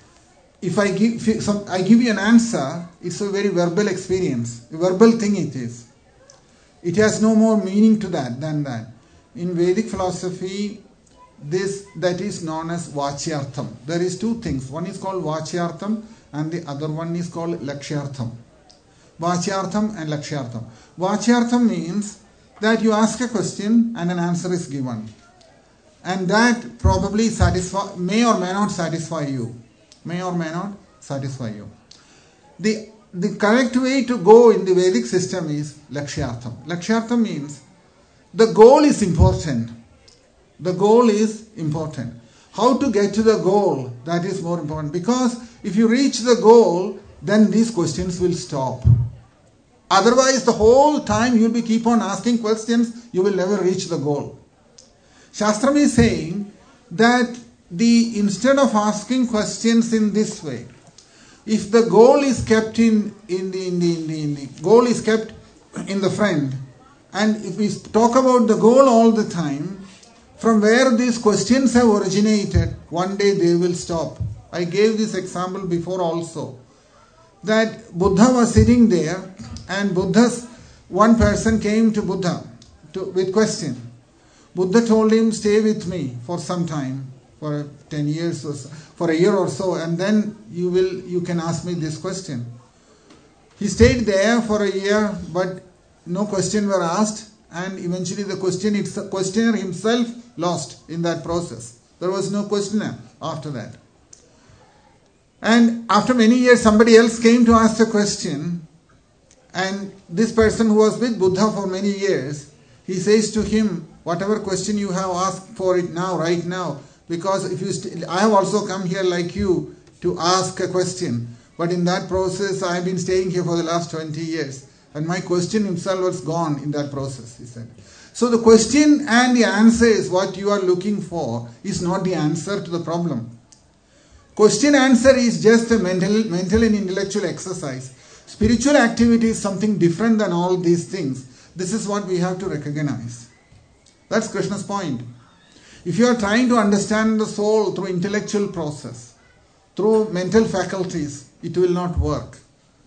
if I give some, I give you an answer, it's a very verbal experience, a verbal thing it is. It has no more meaning to that than that. In Vedic philosophy, this that is known as Vachyartham. There is two things. One is called Vachyartham and the other one is called Lakshyartham. Vachyartham and Lakshyartham. Vachyartham means that you ask a question and an answer is given. And that probably satisfy, may or may not satisfy you. May or may not satisfy you. The, the correct way to go in the Vedic system is Lakshyartham. Lakshyartham means the goal is important. The goal is important. How to get to the goal, that is more important. Because if you reach the goal, then these questions will stop. Otherwise, the whole time you'll be keep on asking questions, you will never reach the goal. Shastram is saying that The instead of asking questions in this way, if the goal is kept in, in, the, in, the, in, the, in the goal is kept in the front, and if we talk about the goal all the time, from where these questions have originated, one day they will stop. I gave this example before also, that Buddha was sitting there, and Buddha's one person came to Buddha to, with question. Buddha told him, stay with me for some time. for ten years or so, for a year or so, and then you will you can ask me this question. He stayed there for a year, but no question were asked, and eventually the question it's questioner himself lost in that process. There was no questioner after that. And after many years, somebody else came to ask the question, and this person who was with Buddha for many years, he says to him, whatever question you have, asked for it now, right now, because if you st- I have also come here like you to ask a question, but in that process I have been staying here for the last twenty years, and my question himself was gone in that process, he said. So the question and the answer is what you are looking for is not the answer to the problem. Question answer is just a mental, mental and intellectual exercise. Spiritual activity is something different than all these things. This is what we have to recognize. That's Krishna's point. If you are trying to understand the soul through intellectual process, through mental faculties, it will not work.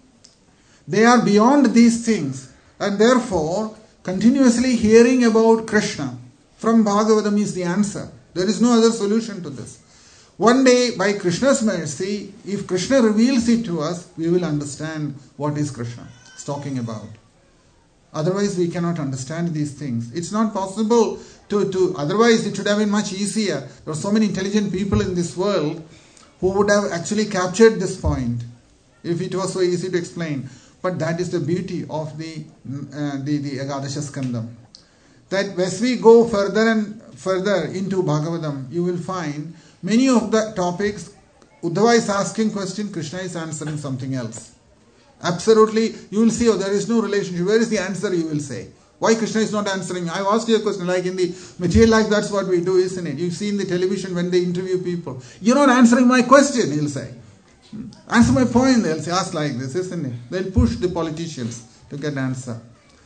They are beyond these things, and therefore continuously hearing about Krishna from Bhagavatam is the answer. There is no other solution to this. One day, by Krishna's mercy, if Krishna reveals it to us, we will understand what is Krishna is talking about. Otherwise, we cannot understand these things. It's not possible to, to, otherwise it should have been much easier. There are so many intelligent people in this world who would have actually captured this point if it was so easy to explain. But that is the beauty of the, uh, the, the Ekadasha Skandam. That as we go further and further into Bhagavatam, you will find many of the topics, Uddhava is asking question, Krishna is answering something else. Absolutely, you will see, oh, there is no relationship. Where is the answer, you will say? Why Krishna is not answering? I asked you a question, like in the material life, that's what we do, isn't it? You see in the television when they interview people, you're not answering my question, he'll say. Answer my point, they'll say, ask like this, isn't it? They'll push the politicians to get an answer.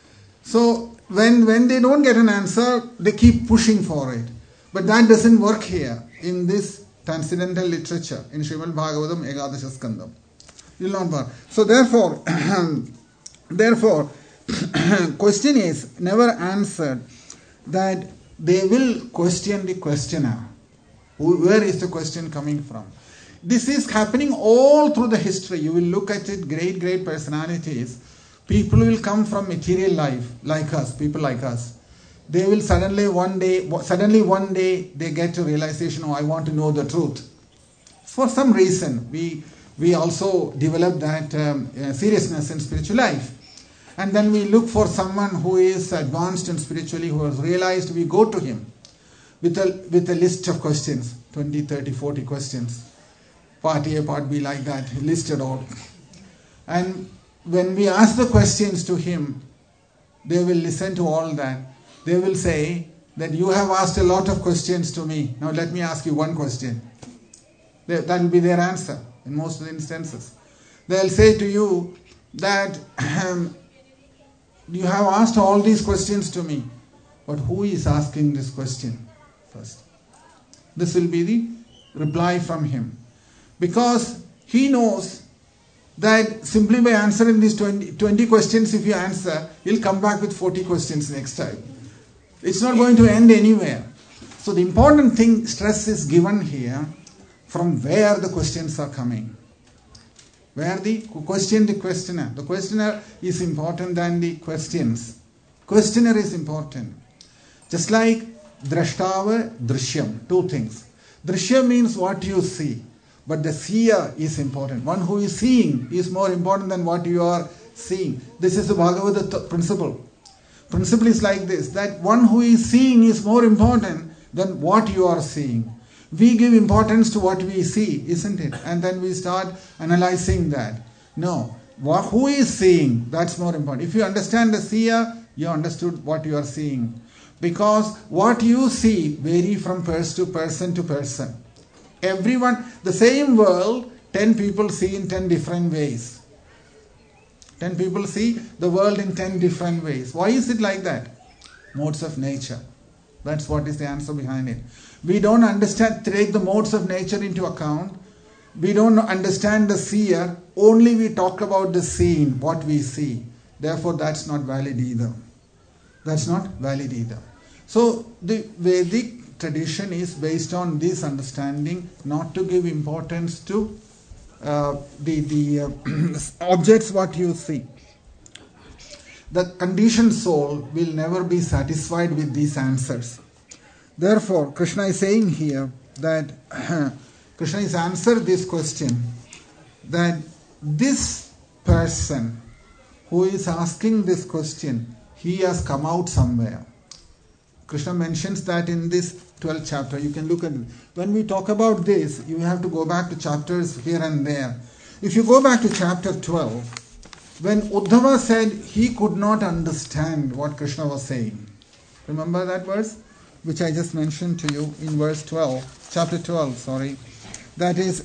So, when, when they don't get an answer, they keep pushing for it. But that doesn't work here in this transcendental literature, in Srimad Bhagavatam, Ekadasha Skandam. It will not work. So therefore, therefore, question is never answered that they will question the questioner. Where is the question coming from? This is happening all through the history. You will look at it, great, great personalities. People will come from material life, like us, people like us. They will suddenly one day, suddenly one day, they get to realization, oh, I want to know the truth. For some reason, we we also develop that um, uh, seriousness in spiritual life. And then we look for someone who is advanced and spiritually, who has realized, we go to him with a, with a list of questions, twenty, thirty, forty questions. Part A, part B, like that, listed all. And when we ask the questions to him, they will listen to all that. They will say that you have asked a lot of questions to me. Now let me ask you one question. That will be their answer in most of the instances. They'll say to you that um, you have asked all these questions to me, but who is asking this question first? This will be the reply from him. Because he knows that simply by answering these twenty, twenty questions, if you answer, he'll come back with forty questions next time. It's not going to end anywhere. So the important thing, stress is given here from where the questions are coming. Where the question, the questioner. The questioner is important than the questions. Questioner is important. Just like drashtava, drishyam, two things. Drishya means what you see, but the seer is important. One who is seeing is more important than what you are seeing. This is the Bhagavad principle. Principle is like this, that one who is seeing is more important than what you are seeing. We give importance to what we see, isn't it? And then we start analyzing that. No, what, who is seeing, that's more important. If you understand the seer, you understood what you are seeing. Because what you see vary from person to person to person. Everyone, the same world, ten people see in ten different ways. Ten people see the world in ten different ways. Why is it like that? Modes of nature. That's what is the answer behind it. We don't understand, take the modes of nature into account. We don't understand the seer. Only we talk about the seen, what we see. Therefore, that's not valid either. That's not valid either. So, the Vedic tradition is based on this understanding, not to give importance to uh, the, the uh, objects what you see. The conditioned soul will never be satisfied with these answers. Therefore, Krishna is saying here that Krishna has answered this question, that this person who is asking this question, he has come out somewhere. Krishna mentions that in this twelfth chapter. You can look at it. When we talk about this, you have to go back to chapters here and there. If you go back to chapter twelve, when Uddhava said he could not understand what Krishna was saying. Remember that verse? Which I just mentioned to you in verse twelve, chapter twelve, sorry. That is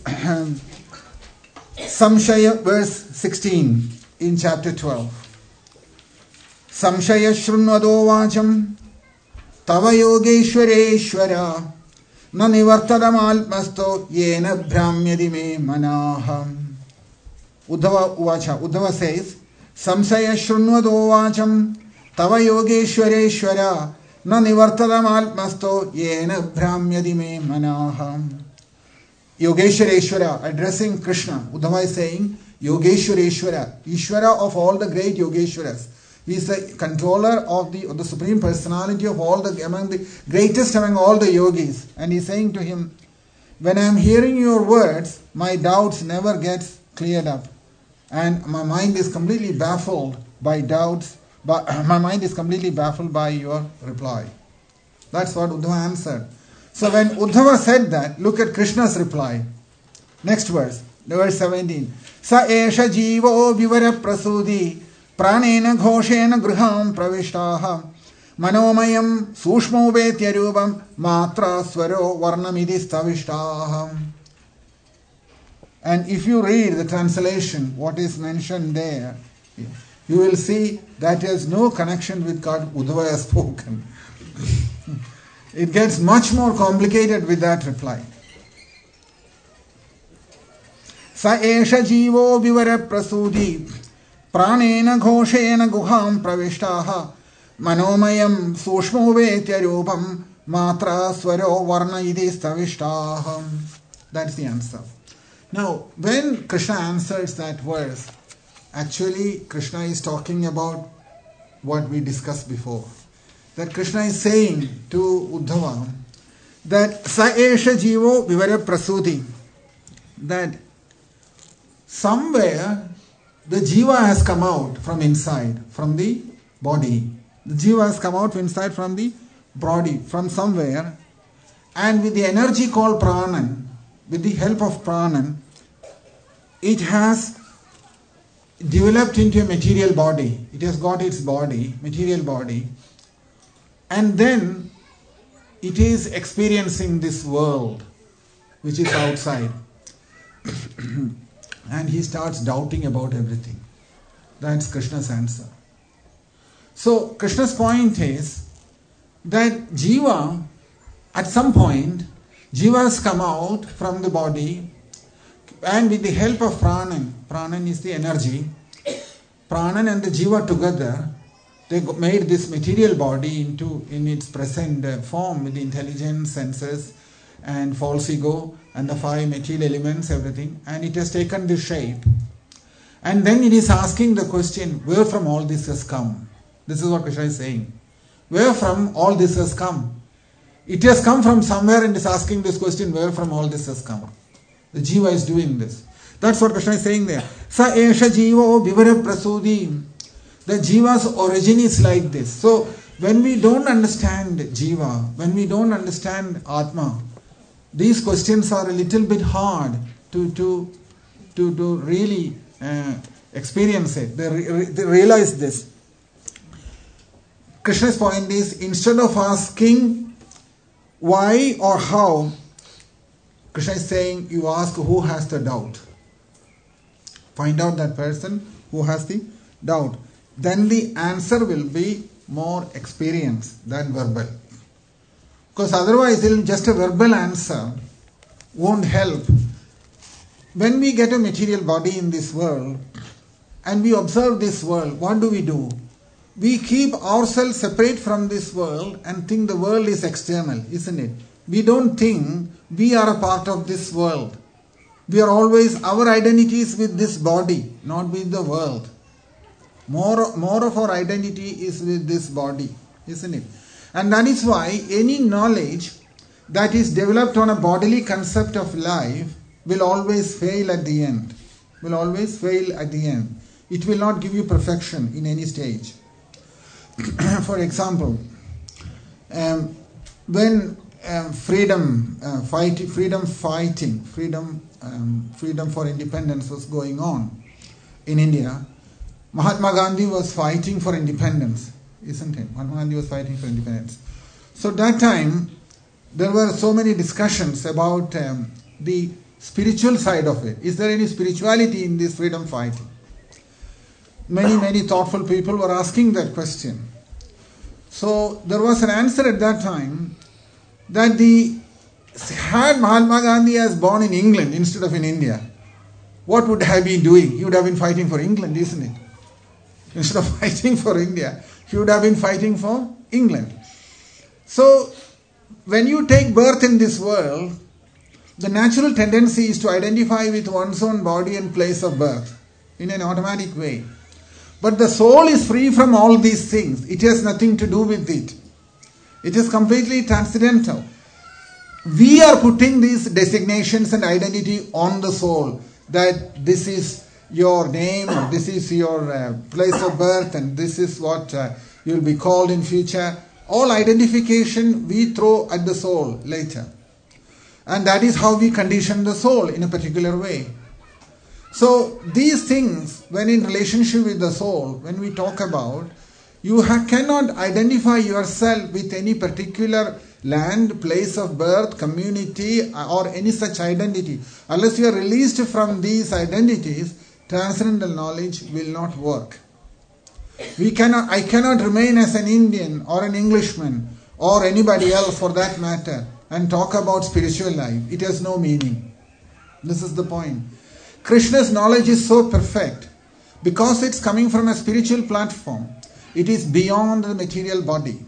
Samshaya, verse sixteen in chapter twelve. Samshaya shrunvado vacham tava yogeshwareshwara na nivartadamalmasto yena brahmyadi me manaham. Uddhava Uvacha. Uddhava says, Samsaya shrunvado vacham tava yogeshwareshwara na nivartadamalmasto yena brahmyadi me manaham. Yogeshwareshwara, addressing Krishna. Uddhava is saying, Yogeshwareshwara, Ishwara of all the great Yogeshwaras. He is the controller of the, of the Supreme Personality of all the, among the greatest among all the yogis. And he is saying to him, when I am hearing your words, my doubts never get cleared up. And my mind is completely baffled by doubts, but my mind is completely baffled by your reply. That's what Uddhava answered. So when Uddhava said that, look at Krishna's reply. Next verse, verse seventeen. Sa esha jivo vivara prasudi pranena ghoshena griham pravishtaha manomayam sushmo vetya rupam matra swaro varnamidhi stavishtaha. And if you read the translation, what is mentioned there, you will see that there is no connection with God Uddhava has spoken. It gets much more complicated with that reply. Sa esha jivo vivara prasudi pranena ghoshena guham pravishtaha manomayam sushmo vetya rupam matra swaro varna idhi stavishtaha. That's the answer. Now, when Krishna answers that verse, actually Krishna is talking about what we discussed before. That Krishna is saying to Uddhava that Sa esha jivo vivara prasudi, that somewhere the jiva has come out from inside, from the body. The jiva has come out inside from the body, from somewhere, and with the energy called pranan, with the help of pranan, it has developed into a material body. It has got its body, material body. And then it is experiencing this world which is outside. And he starts doubting about everything. That's Krishna's answer. So Krishna's point is that Jiva, at some point, Jiva has come out from the body, and with the help of Pranan, Pranan is the energy, Pranan and the Jiva together, they made this material body into in its present form with the intelligence, senses, and false ego, and the five material elements, everything, and it has taken this shape. And then it is asking the question, where from all this has come? This is what Krishna is saying. Where from all this has come? It has come from somewhere and is asking this question, where from all this has come? The Jiva is doing this. That's what Krishna is saying there. Sa esha jivo vivara prasudi. The Jiva's origin is like this. So, when we don't understand Jiva, when we don't understand Atma, these questions are a little bit hard to, to, to, to really uh, experience it. They, re, they realize this. Krishna's point is, instead of asking why or how, Krishna is saying, you ask who has the doubt. Find out that person who has the doubt. Then the answer will be more experienced than verbal. Because otherwise, just a verbal answer won't help. When we get a material body in this world and we observe this world, what do we do? We keep ourselves separate from this world and think the world is external, isn't it? we don't think we are a part of this world. We are always, our identity is with this body, not with the world. More, more of our identity is with this body, isn't it? And that is why any knowledge that is developed on a bodily concept of life will always fail at the end. Will always fail at the end. It will not give you perfection in any stage. For example, um, when um, freedom uh, fight, freedom fighting, freedom, um, freedom for independence was going on in India, Mahatma Gandhi was fighting for independence, isn't it? Mahatma Gandhi was fighting for independence. So that time, there were so many discussions about um, the spiritual side of it. Is there any spirituality in this freedom fighting? Many, many thoughtful people were asking that question. So there was an answer at that time that the had Mahatma Gandhi as born in England instead of in India, what would have been doing? He would have been fighting for England, isn't it? Instead of fighting for India, he would have been fighting for England. So when you take birth in this world, the natural tendency is to identify with one's own body and place of birth in an automatic way. But the soul is free from all these things. It has nothing to do with it. It is completely transcendental. We are putting these designations and identity on the soul, that this is your name, or this is your uh, place of birth, and this is what uh, you will be called in future. All identification we throw at the soul later. And that is how we condition the soul in a particular way. So these things, when in relationship with the soul, when we talk about, you ha- cannot identify yourself with any particular land, place of birth, community, or any such identity. Unless you are released from these identities, transcendental knowledge will not work. We cannot, I cannot remain as an Indian or an Englishman or anybody else for that matter and talk about spiritual life. It has no meaning. This is the point. Krishna's knowledge is so perfect because it's coming from a spiritual platform. It is beyond the material body.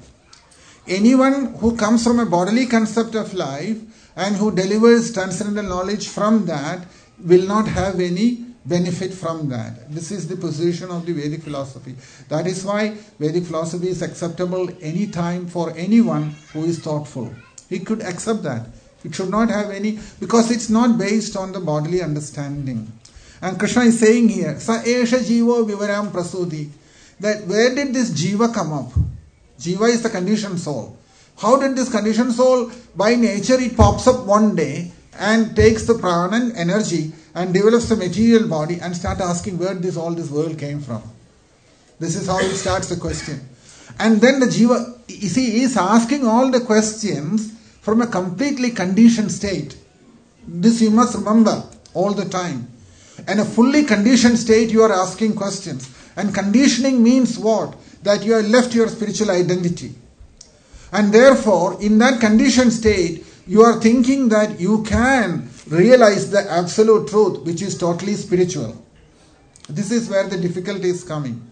Anyone who comes from a bodily concept of life and who delivers transcendental knowledge from that will not have any benefit from that. This is the position of the Vedic philosophy. That is why Vedic philosophy is acceptable any time for anyone who is thoughtful. He could accept that. It should not have any, because it's not based on the bodily understanding. And Krishna is saying here, Sa esha jiva vivaram prasudi, that where did this jiva come up? Jiva is the conditioned soul. How did this conditioned soul, by nature it pops up one day and takes the prana energy and develops the material body and start asking where this all this world came from. This is how it starts the question. And then the jiva, you see, he is asking all the questions from a completely conditioned state. This you must remember all the time. In a fully conditioned state you are asking questions. And conditioning means what? That you have left your spiritual identity. And therefore, in that conditioned state, you are thinking that you can realize the absolute truth, which is totally spiritual. This is where the difficulty is coming.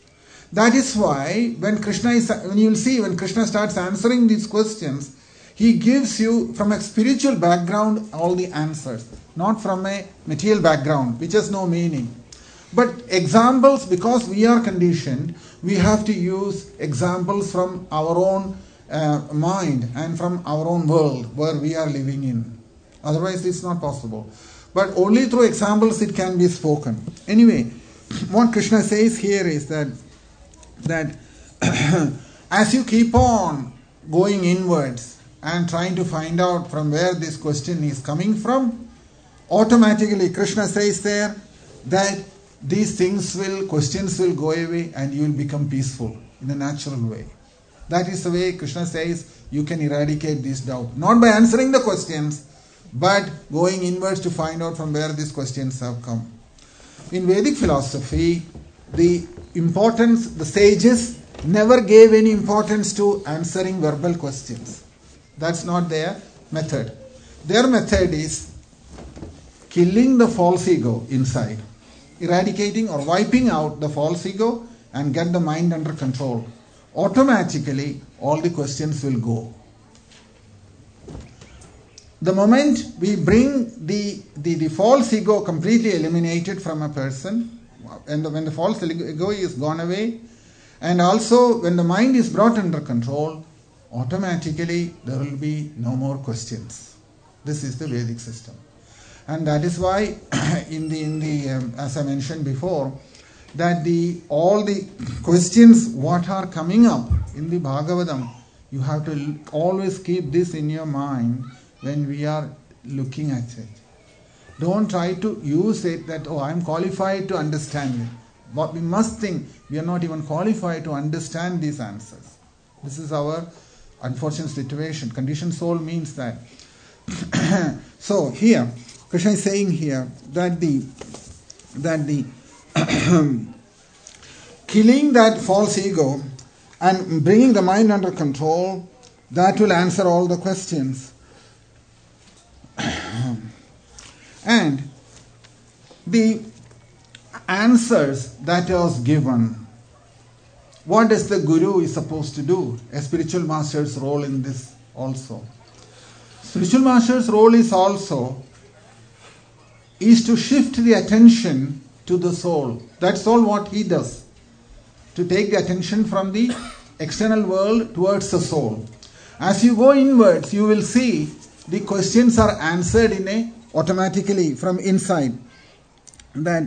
That is why when Krishna is, when you will see, when Krishna starts answering these questions, he gives you from a spiritual background all the answers, not from a material background, which has no meaning. But examples, because we are conditioned, we have to use examples from our own uh, mind and from our own world where we are living in. Otherwise it's not possible. But only through examples it can be spoken. Anyway, what Krishna says here is that, that as you keep on going inwards and trying to find out from where this question is coming from, automatically Krishna says there that these things will, questions will go away and you will become peaceful in a natural way. That is the way Krishna says you can eradicate this doubt. Not by answering the questions, but going inwards to find out from where these questions have come. In Vedic philosophy, the importance, the sages never gave any importance to answering verbal questions. That's not their method. Their method is killing the false ego inside, eradicating or wiping out the false ego and get the mind under control. Automatically, all the questions will go. the moment we bring the, the, the false ego completely eliminated from a person, and when the false ego is gone away, and also when the mind is brought under control, automatically there will be no more questions. This is the Vedic system. And that is why, in the, in the um, as I mentioned before, that the all the questions what are coming up in the Bhagavatam, you have to always keep this in your mind when we are looking at it. Don't try to use it that, oh, I am qualified to understand it. But we must think we are not even qualified to understand these answers. This is our unfortunate situation. Conditioned soul means that. So here, Krishna is saying here that the that the killing that false ego and bringing the mind under control, that will answer all the questions. And the answers that was given, what is the guru is supposed to do? A spiritual master's role in this also. Spiritual master's role is also is to shift the attention to the soul. That's all what he does. To take the attention from the external world towards the soul. As you go inwards, you will see the questions are answered in a automatically from inside. That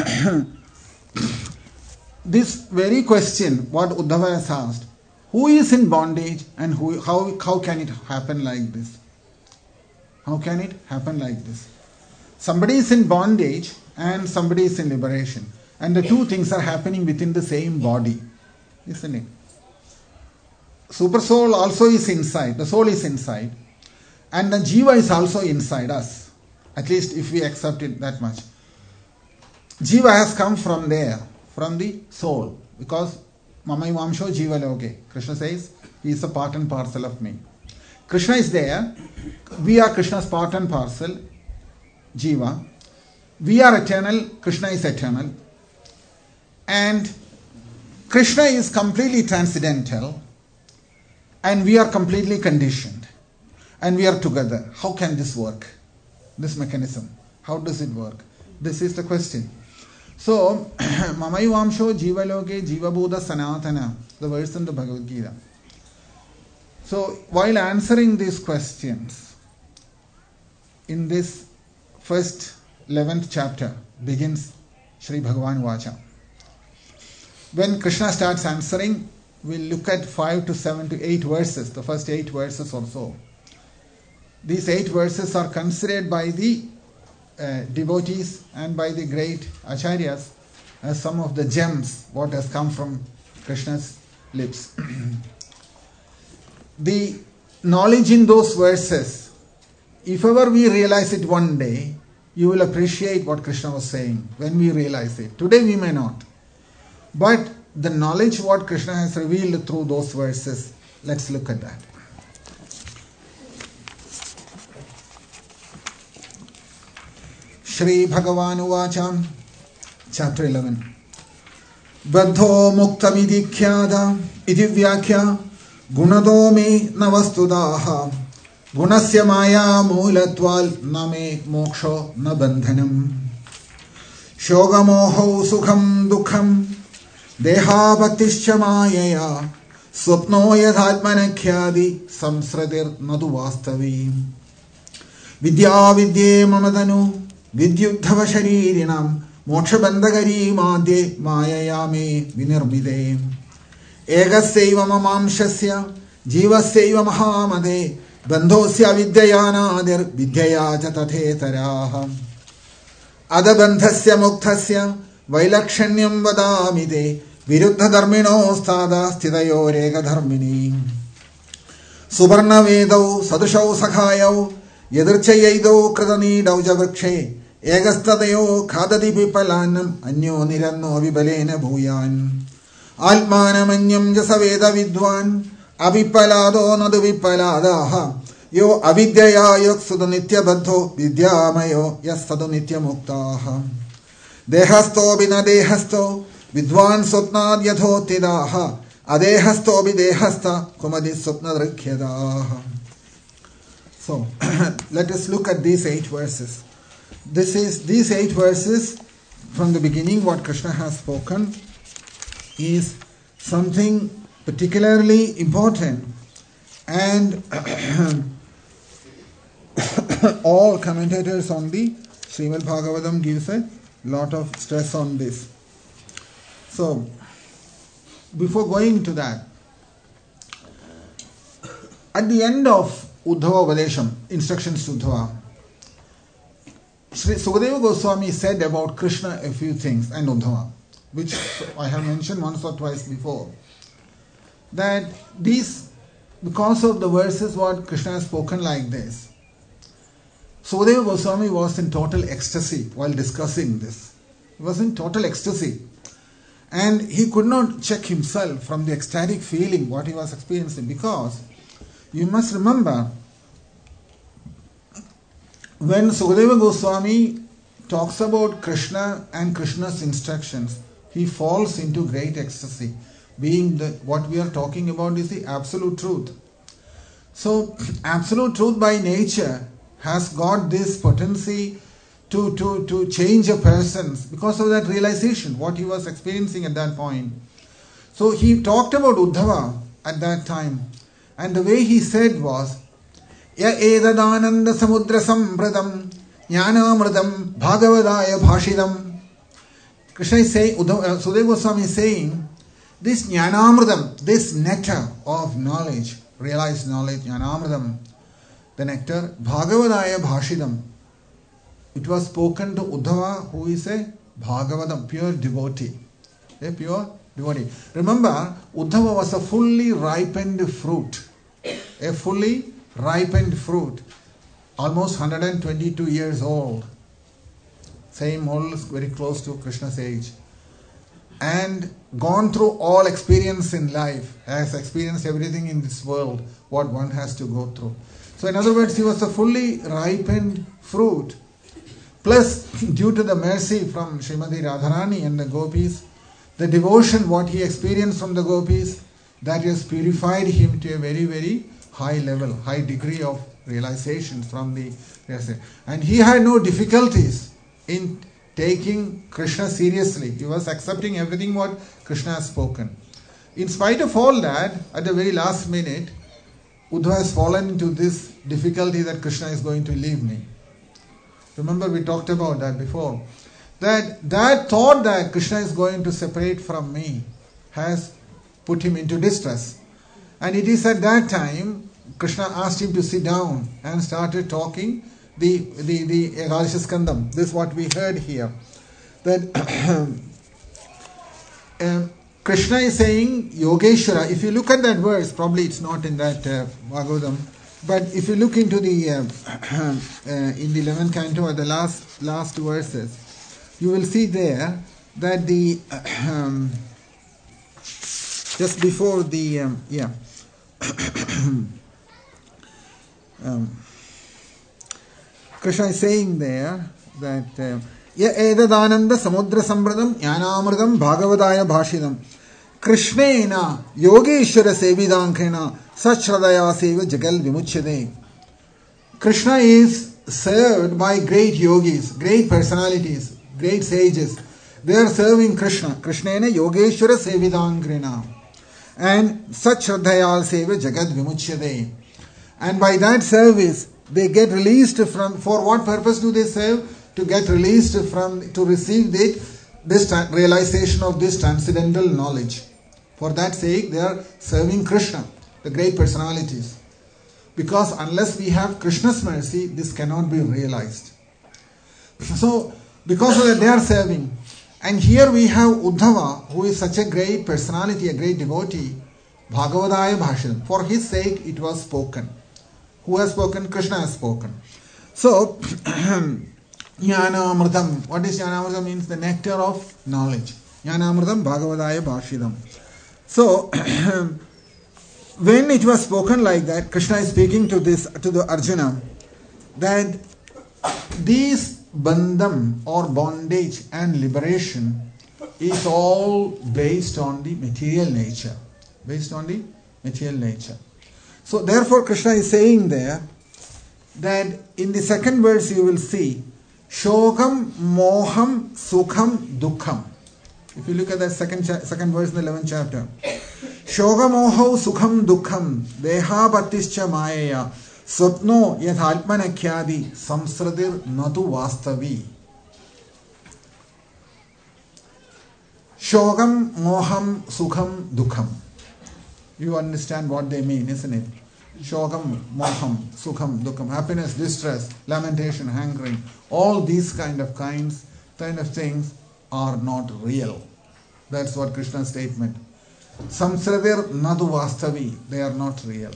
this very question, what Uddhava has asked, who is in bondage and who, how, how can it happen like this? How can it happen like this? Somebody is in bondage and somebody is in liberation. And the two things are happening within the same body. Isn't it? Super soul also is inside. The soul is inside. And the jiva is also inside us. At least if we accept it that much. Jiva has come from there, from the soul. Because Mamai Vamsho Jiva Loke. Krishna says, he is a part and parcel of me. Krishna is there. We are Krishna's part and parcel. Jiva. We are eternal. Krishna is eternal. And Krishna is completely transcendental. And we are completely conditioned. And we are together. How can this work? This mechanism. How does it work? This is the question. So, Mamai Vamsho Jiva Loke Jiva Buddha Sanatana. The verse in the Bhagavad Gita. So, while answering these questions, in this first eleventh chapter begins Sri Bhagavan Vacha. When Krishna starts answering, we'll look at five to seven to eight verses, the first eight verses or so. These eight verses are considered by the uh, devotees and by the great acharyas as some of the gems what has come from Krishna's lips. The knowledge in those verses, if ever we realize it one day, you will appreciate what Krishna was saying when we realize it. Today we may not. But the knowledge what Krishna has revealed through those verses, let's look at that. Shri Bhagavan Uvacha, chapter eleven. Baddho muktamidi khyada iti vyakya gunado me navastudaha gunasya maya moolatval name moksho na bandhanam shogamoho sukham dukham dehapatischa mayaya swapno yadhatmanakhyadi samsradir nadu vastavi vidya vidye mamadanu vidyuddhava sharirinam moksha bandhagari madhye mayayame vinirmide egasaiva mamamshasya jivasaiva mahamade bandhosya vidyayanadir vidyaya cha tathetaraha adabandhasya mukthasya vailakshanyam vadamide viruddha dharmino sthada sthitayoreka dharmini subarna vedau sadushav sakhayau yadirchayaido kritanidau javrikshe egastadayo khadati pipalanam anyo niranno vibalena bhuyan almanamanyam jasaveda vidwan avipalado nadu vipaladaha yo avidyaya yoksadu nitya baddho vidyamayo yassadu nitya muktaha dehasto bina dehasto vidwan swapnad yathotidaha adehasto bidehasta kumadi swapna drakhyadaha. So, let us look at these eight verses. This is these eight verses from the beginning. What Krishna has spoken is something particularly important, and all commentators on the Srimad Bhagavatam gives a lot of stress on this. So, before going to that, at the end of Uddhava Vadesham, instructions to Uddhava, Sri Sukadeva Goswami said about Krishna a few things, and Uddhava, which I have mentioned once or twice before, that these, because of the verses what Krishna has spoken like this, Sukadeva Goswami was in total ecstasy while discussing this. He was in total ecstasy. And he could not check himself from the ecstatic feeling what he was experiencing, because you must remember, when Sukadeva Goswami talks about Krishna and Krishna's instructions, he falls into great ecstasy, being the, what we are talking about is the absolute truth. So, absolute truth by nature has got this potency to, to, to change a person because of that realization, what he was experiencing at that point. So he talked about Uddhava at that time, and the way he said was, Ya edadananda samudra sampradam jnanamridam bhagavadaya bhashidam. Krishna is saying, Uddhava, Sukadeva Goswami is saying, this jnanamridam, this nectar of knowledge, realized knowledge, jnanamridam, the nectar, bhagavadaya bhashidam. It was spoken to Uddhava, who is a Bhagavatam, pure devotee. A pure devotee. Remember, Uddhava was a fully ripened fruit. A fully ripened fruit. Almost one hundred twenty-two years old. Same old, very close to Krishna's age. And gone through all experience in life. Has experienced everything in this world, what one has to go through. So in other words, he was a fully ripened fruit. Plus, due to the mercy from Srimati Radharani and the gopis, the devotion what he experienced from the gopis, that has purified him to a very, very high level, high degree of realization from the... And he had no difficulties in taking Krishna seriously. He was accepting everything what Krishna has spoken. In spite of all that, at the very last minute, Uddhava has fallen into this difficulty that Krishna is going to leave me. Remember, we talked about that before. That that thought that Krishna is going to separate from me has put him into distress. And it is at that time, Krishna asked him to sit down and started talking the the the Ekadasha Skandam. This is what we heard here. That um, Krishna is saying, Yogeshwara, if you look at that verse, probably it's not in that uh, Bhagavatam, but if you look into the uh, uh, in the eleventh canto, the last last verses, you will see there that the uh, um, just before the um, yeah um, Krishna is saying there that Ya edadananda samudra sambradam jnanamridam bhagavadaya bhashidam Krishnena yogeshwara sevidankrena sachradaya seva jagal vimuchyade. Krishna is served by great yogis, great personalities, great sages. They are serving Krishna. Krishnena yogeshwara sevidankrena and sachradaya seva jagal vimuchyade. And by that service they get released from, for what purpose do they serve? To get released from, to receive the, this realization of this transcendental knowledge. For that sake, they are serving Krishna, the great personalities. Because unless we have Krishna's mercy, this cannot be realized. So, because of that, they are serving. And here we have Uddhava, who is such a great personality, a great devotee, Bhagavadaya Bhashidam. For his sake, it was spoken. Who has spoken? Krishna has spoken. So, Jnanamridam. What is Jnanamridam? Means the nectar of knowledge. Jnanamridam Bhagavadaya Bhashidam. So, when it was spoken like that, Krishna is speaking to this, to the Arjuna, that these bandham or bondage and liberation is all based on the material nature. Based on the material nature. So, therefore, Krishna is saying there, that in the second verse you will see Shogam, Moham, Sukham, Dukkham. If you look at that second cha- second verse in the eleventh chapter. Shogam, Moho, Sukham, Dukkham, Deha Bhatischa Mayaya, Swapno Yathalpana Khyadi, Samsradir Natu Vastavi. Shogam, Moham, Sukham, Dukkham. You understand what they mean, isn't it? Shogam, Moham, Sukham, Dukkham. Happiness, distress, lamentation, hankering. All these kind of kinds, kind of things are not real. That's what Krishna's statement. Samsradir Nadu Vastavi. They are not real.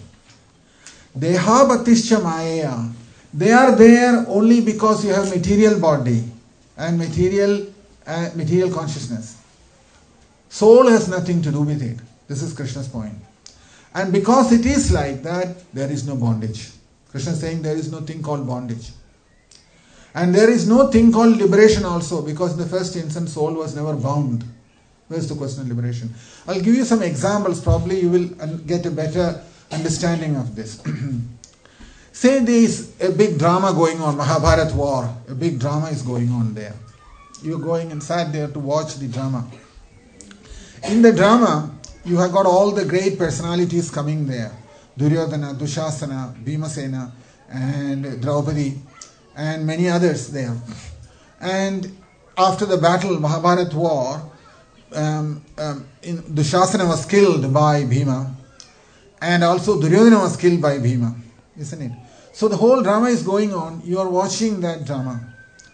Deha Bhatischa Mayaya. They are there only because you have material body and material, uh, material consciousness. Soul has nothing to do with it. This is Krishna's point. And because it is like that, there is no bondage. Krishna is saying there is no thing called bondage. And there is no thing called liberation also, because in the first instance, soul was never bound. Where's the question of liberation? I'll give you some examples. Probably you will get a better understanding of this. Say there is a big drama going on, Mahabharat war. A big drama is going on there. You're going and sat there to watch the drama. In the drama, you have got all the great personalities coming there. Duryodhana, Dushasana, Bhimasena, and Draupadi, and many others there. And after the battle, Mahabharat war, um, um, in, Dushasana was killed by Bhima, and also Duryodhana was killed by Bhima, isn't it? So the whole drama is going on. You are watching that drama.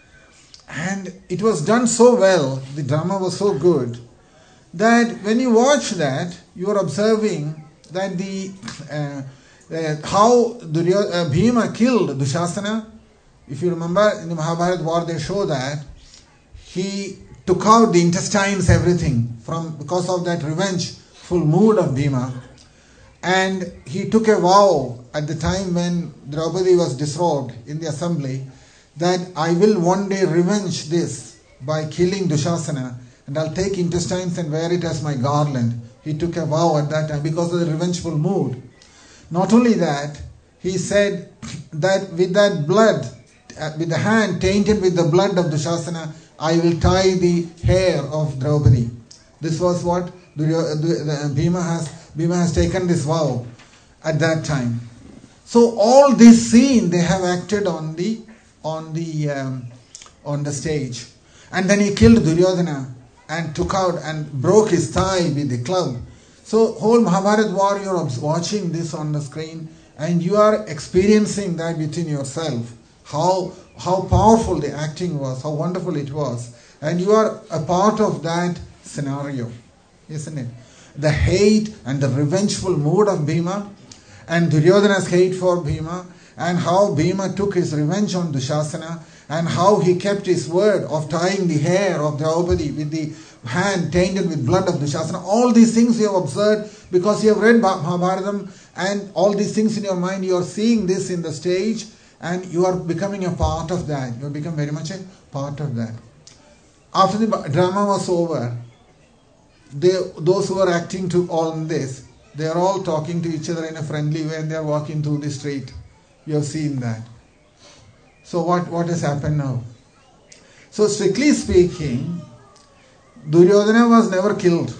And it was done so well, the drama was so good, that when you watch that, you are observing that the uh, uh, how Duryo- uh, Bhima killed Dushasana. If you remember in the Mahabharat war, they show that he took out the intestines, everything, from because of that revengeful mood of Bhima. And he took a vow at the time when Draupadi was disrobed in the assembly that I will one day revenge this by killing Dushasana, and I'll take intestines and wear it as my garland. He took a vow at that time because of the revengeful mood. Not only that, he said that with that blood, uh, with the hand tainted with the blood of Dushasana, I will tie the hair of Draupadi. This was what Bhima has, Bhima has taken this vow at that time. So all this scene they have acted on the on the um, on the stage, and then he killed Duryodhana and took out and broke his thigh with the club. So whole Mahabharat war, you are watching this on the screen and you are experiencing that within yourself. How how powerful the acting was, how wonderful it was. And you are a part of that scenario, isn't it? The hate and the revengeful mood of Bhima and Duryodhana's hate for Bhima, and how Bhima took his revenge on Dushasana, and how he kept his word of tying the hair of Draupadi with the hand tainted with blood of Dushasana. All these things you have observed because you have read Mahabharatam, and all these things in your mind, you are seeing this in the stage and you are becoming a part of that. You have become very much a part of that. After the drama was over, they, those who were acting to all this, they are all talking to each other in a friendly way and they are walking through the street. You have seen that. So what, what has happened now? So strictly speaking, Duryodhana was never killed.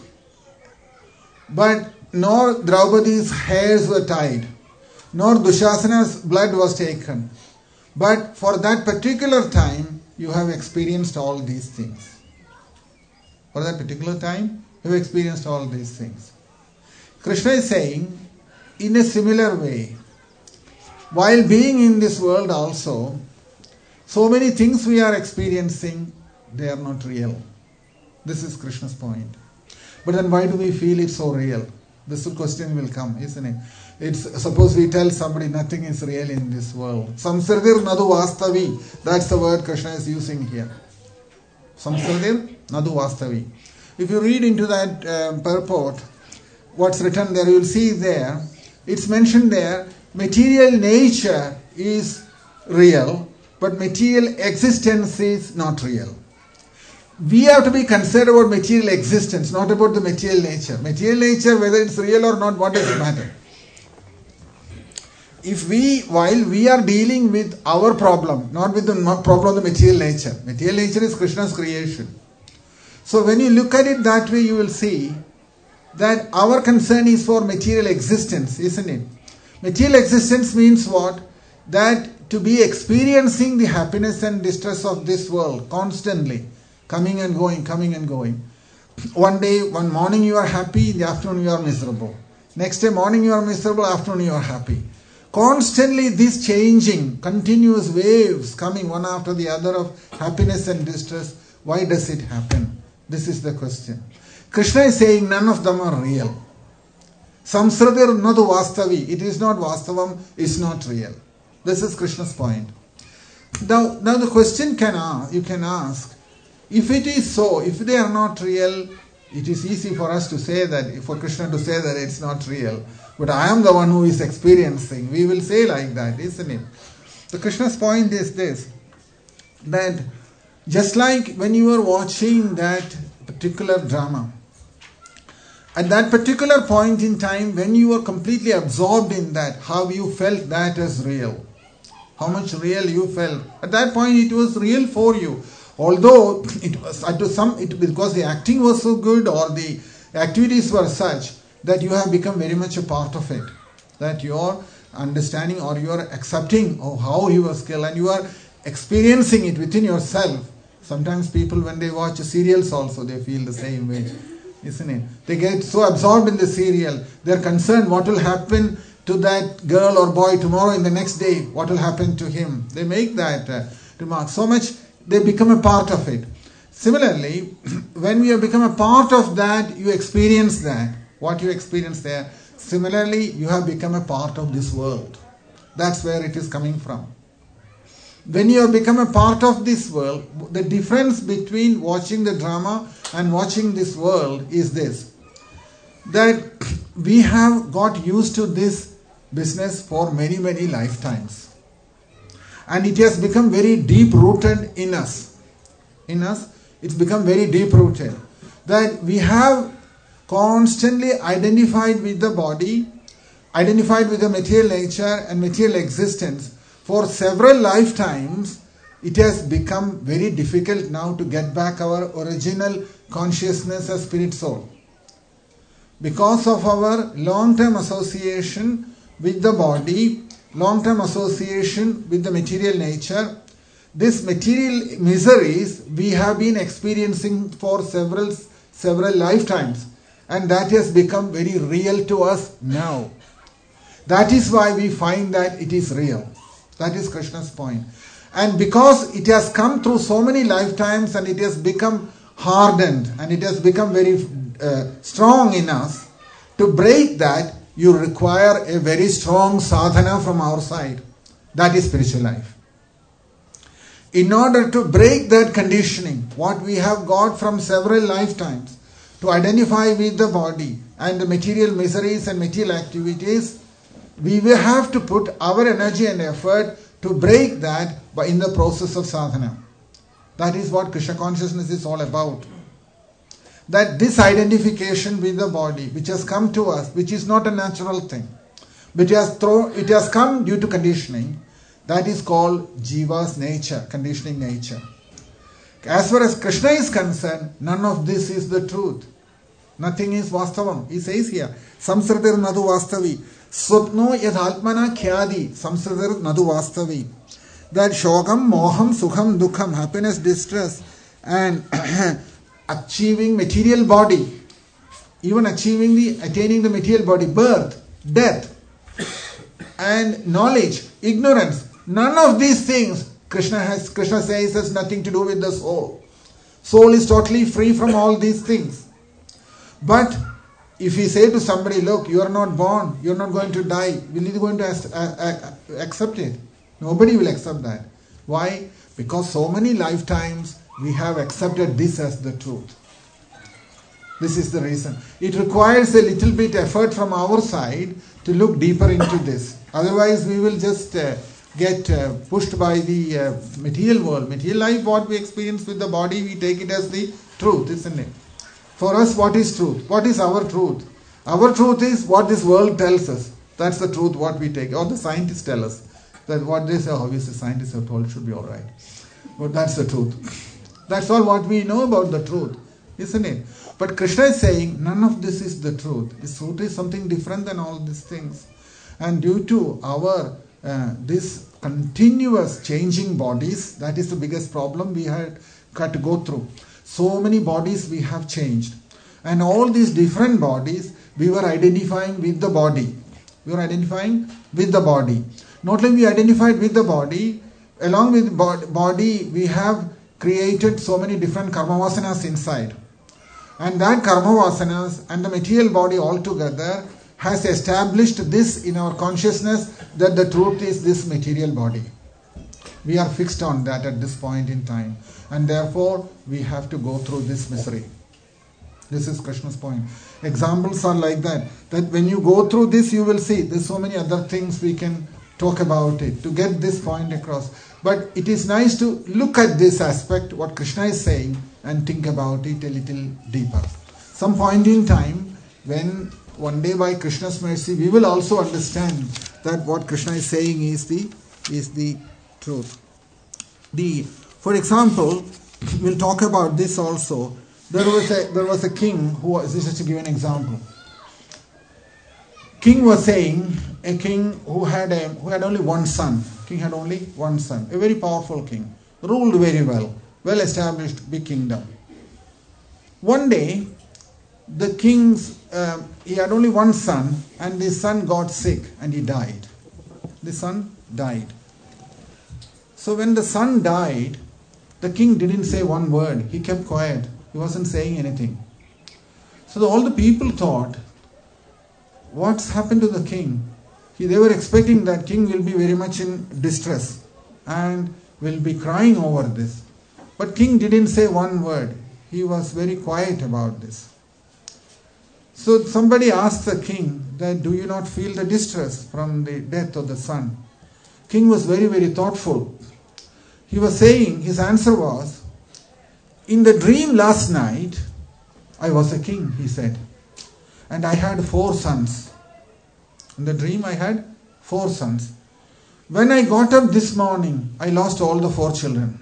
But nor Draupadi's hairs were tied, nor Dushasana's blood was taken. But for that particular time, you have experienced all these things. For that particular time, you have experienced all these things. Krishna is saying, in a similar way, while being in this world also, so many things we are experiencing, they are not real. This is Krishna's point. But then why do we feel it's so real? This question will come, isn't it? It's suppose we tell somebody nothing is real in this world. Samsradir nadu vastavi. That's the word Krishna is using here. Samsradir nadu vastavi. If you read into that um, purport, what's written there, you will see there, it's mentioned there, material nature is real, but material existence is not real. We have to be concerned about material existence, not about the material nature. Material nature, whether it's real or not, what does it matter? if we, while we are dealing with our problem, not with the problem of the material nature. Material nature is Krishna's creation. So when you look at it that way, you will see that our concern is for material existence, isn't it? Material existence means what? That to be experiencing the happiness and distress of this world constantly, coming and going, coming and going. One day, one morning you are happy, in the afternoon you are miserable. Next day morning you are miserable, afternoon you are happy. Constantly this changing, continuous waves coming one after the other of happiness and distress. Why does it happen? This is the question. Krishna is saying none of them are real. Samsratir nadu vastavi. It is not vastavam, it's not real. This is Krishna's point. Now, now the question can ask, you can ask, if it is so, if they are not real, it is easy for us to say that, for Krishna to say that it's not real. But I am the one who is experiencing. We will say like that, isn't it? So Krishna's point is this, that just like when you are watching that particular drama, at that particular point in time, when you were completely absorbed in that, how you felt that as real. How much real you felt. At that point it was real for you. Although it was to some, it, because the acting was so good or the activities were such that you have become very much a part of it. That you are understanding or you are accepting of how he was killed and you are experiencing it within yourself. Sometimes people when they watch serials also they feel the same way. Isn't it? They get so absorbed in the serial. They are concerned what will happen to that girl or boy tomorrow in the next day. What will happen to him. They make that uh, remark. So much they become a part of it. Similarly, when we have become a part of that, you experience that. What you experience there. Similarly, you have become a part of this world. That's where it is coming from. When you have become a part of this world, the difference between watching the drama and watching this world is this. That we have got used to this business for many, many lifetimes. And it has become very deep rooted in us. In us, it's become very deep rooted. That we have constantly identified with the body, identified with the material nature and material existence. For several lifetimes, it has become very difficult now to get back our original consciousness as spirit soul. Because of our long-term association with the body, long-term association with the material nature, this material miseries we have been experiencing for several, several lifetimes. And that has become very real to us now. That is why we find that it is real. That is Krishna's point. And because it has come through so many lifetimes and it has become hardened and it has become very uh, strong in us, to break that, you require a very strong sadhana from our side. That is spiritual life. In order to break that conditioning, what we have got from several lifetimes, to identify with the body and the material miseries and material activities, we will have to put our energy and effort to break that by in the process of sadhana. That is what Krishna consciousness is all about. That this identification with the body, which has come to us, which is not a natural thing, which has thrown, it has come due to conditioning, that is called Jiva's nature, conditioning nature. As far as Krishna is concerned, none of this is the truth. Nothing is vastavam. He says here, samsritir nadu vastavi. Swapno yadhalpmana khyadi. Samsritir nadu vastavi. That shogam, moham, sukham, dukham, happiness, distress, and achieving material body, even achieving the, attaining the material body, birth, death, and knowledge, ignorance. None of these things Krishna has, Krishna says has nothing to do with the soul. Soul is totally free from all these things. But if we say to somebody, look, you are not born, you are not going to die, will you going to accept it? Nobody will accept that. Why? Because so many lifetimes we have accepted this as the truth. This is the reason. It requires a little bit effort from our side to look deeper into this. Otherwise we will just uh, get uh, pushed by the uh, material world. Material life, what we experience with the body, we take it as the truth, isn't it? For us, what is truth? What is our truth? Our truth is what this world tells us. That's the truth what we take. Or the scientists tell us that what they say, obviously scientists have told should be all right. But that's the truth. That's all what we know about the truth, isn't it? But Krishna is saying none of this is the truth. This truth is something different than all these things. And due to our uh, this continuous changing bodies, that is the biggest problem we had got to go through. So many bodies we have changed. And all these different bodies, we were identifying with the body. We were identifying with the body. Not only we identified with the body, along with body, we have created so many different karma vasanas inside. And that karma vasanas and the material body altogether has established this in our consciousness that the truth is this material body. We are fixed on that at this point in time. And therefore, we have to go through this misery. This is Krishna's point. Examples are like that. That when you go through this, you will see there's so many other things we can talk about it to get this point across. But it is nice to look at this aspect, what Krishna is saying, and think about it a little deeper. Some point in time, when one day by Krishna's mercy, we will also understand that what Krishna is saying is the is the truth. The, for example, we'll talk about this also. There was a there was a king who was, this is to give an example. King was saying, a king who had a who had only one son. King had only one son. A very powerful king, ruled very well, well established, big kingdom. One day, the king's uh, he had only one son, and his son got sick and he died. The son died. So when the son died, the king didn't say one word. He kept quiet. He wasn't saying anything. So the, all the people thought, what's happened to the king? He, they were expecting that king will be very much in distress and will be crying over this. But king didn't say one word. He was very quiet about this. So somebody asked the king that, do you not feel the distress from the death of the son? King was very, very thoughtful. He was saying, his answer was, in the dream last night, I was a king, he said. And I had four sons. In the dream I had four sons. When I got up this morning, I lost all the four children.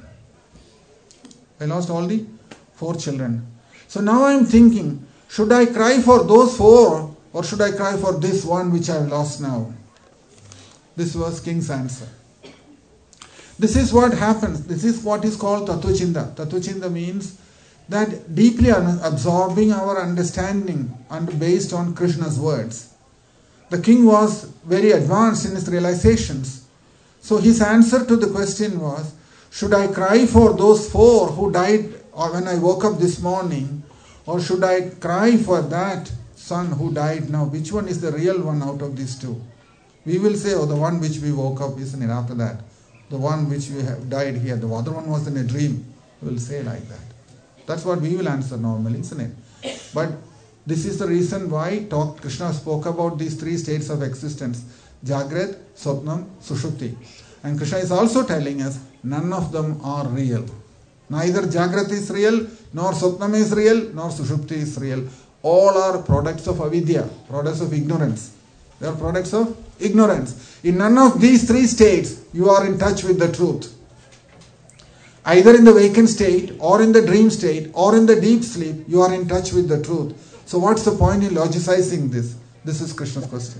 I lost all the four children. So now I am thinking, should I cry for those four or should I cry for this one which I have lost now? This was king's answer. This is what happens. This is what is called Tattvachinta. Tattvachinta means that deeply absorbing our understanding and based on Krishna's words. The king was very advanced in his realizations. So his answer to the question was, should I cry for those four who died or when I woke up this morning, or should I cry for that son who died now? Which one is the real one out of these two? We will say, oh, the one which we woke up, isn't it, after that? The one which we have died here, the other one was in a dream. We will say like that. That's what we will answer normally, isn't it? But this is the reason why talk, Krishna spoke about these three states of existence. Jagrat, Swapnam, Sushupti. And Krishna is also telling us, none of them are real. Neither Jagrat is real, nor Swapnam is real, nor Sushupti is real. All are products of avidya, products of ignorance. They are products of ignorance. In none of these three states, you are in touch with the truth. Either in the vacant state, or in the dream state, or in the deep sleep, you are in touch with the truth. So what's the point in logicizing this? This is Krishna's question.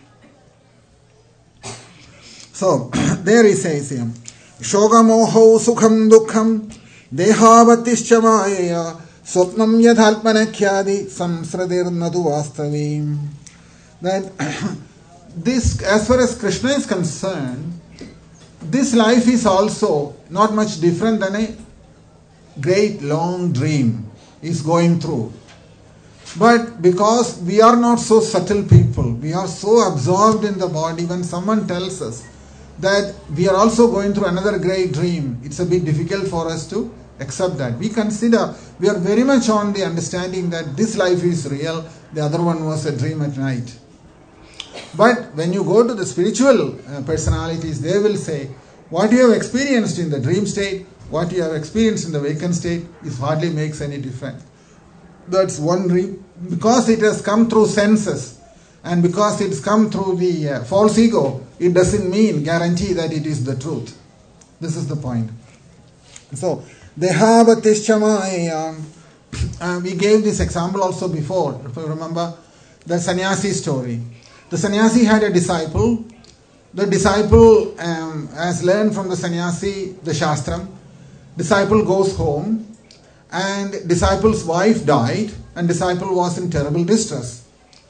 So, there he says here, Shogamoho sukham dukham dehavatishcha maya swapnam yadhalpanakhyadi samsradir nadu vastavim. That this, as far as Krishna is concerned, this life is also not much different than a great long dream is going through. But because we are not so subtle people, we are so absorbed in the body, when someone tells us that we are also going through another great dream, it's a bit difficult for us to accept that. We consider, we are very much on the understanding that this life is real, the other one was a dream at night. But when you go to the spiritual uh, personalities, they will say, what you have experienced in the dream state, what you have experienced in the vacant state, it hardly makes any difference. That's one dream. Because it has come through senses, And because it's come through the uh, false ego, it doesn't mean, guarantee that it is the truth. This is the point. So, Dehavatishchamaya. Uh, we gave this example also before, if you remember, the sannyasi story. The sannyasi had a disciple. The disciple um, has learned from the sannyasi the shastram. Disciple goes home, and disciple's wife died, and disciple was in terrible distress.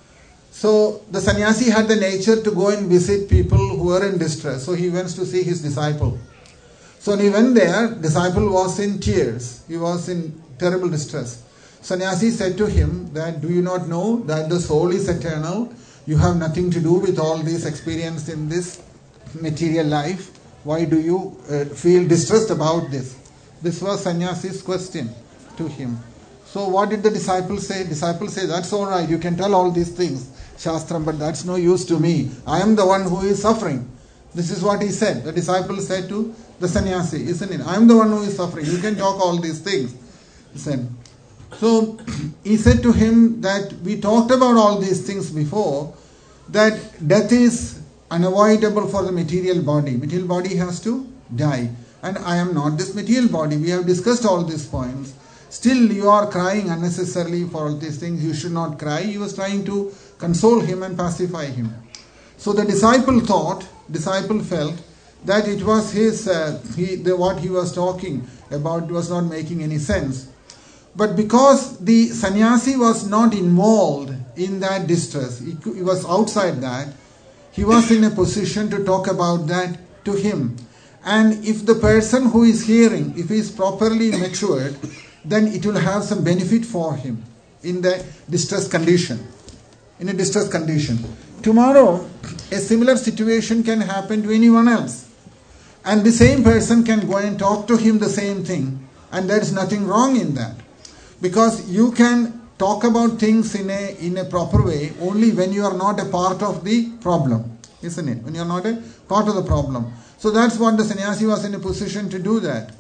So the sannyasi had the nature to go and visit people who were in distress. So he went to see his disciple. So when he went there, disciple was in tears. He was in terrible distress. Sannyasi said to him that, do you not know that the soul is eternal? You have nothing to do with all this experience in this material life. Why do you uh, feel distressed about this? This was sannyasi's question to him. So what did the disciple say? Disciple said, that's all right, you can tell all these things, Shastram, but that's no use to me. I am the one who is suffering. This is what he said. The disciple said to the sannyasi, isn't it? I am the one who is suffering. You can talk all these things. He said. So he said to him that we talked about all these things before, that death is unavoidable for the material body. Material body has to die. And I am not this material body. We have discussed all these points. Still you are crying unnecessarily for all these things. You should not cry. He was trying to console him and pacify him. So the disciple thought, disciple felt that it was his, uh, he, the, what he was talking about was not making any sense. But because the sannyasi was not involved in that distress, he, he was outside that, he was in a position to talk about that to him. And if the person who is hearing, if he is properly matured, then it will have some benefit for him in the distress condition. In a distress condition. Tomorrow, a similar situation can happen to anyone else. And the same person can go and talk to him the same thing. And there is nothing wrong in that. Because you can talk about things in a, in a proper way only when you are not a part of the problem. Isn't it? When you are not a part of the problem. So that's what the sannyasi was in a position to do that.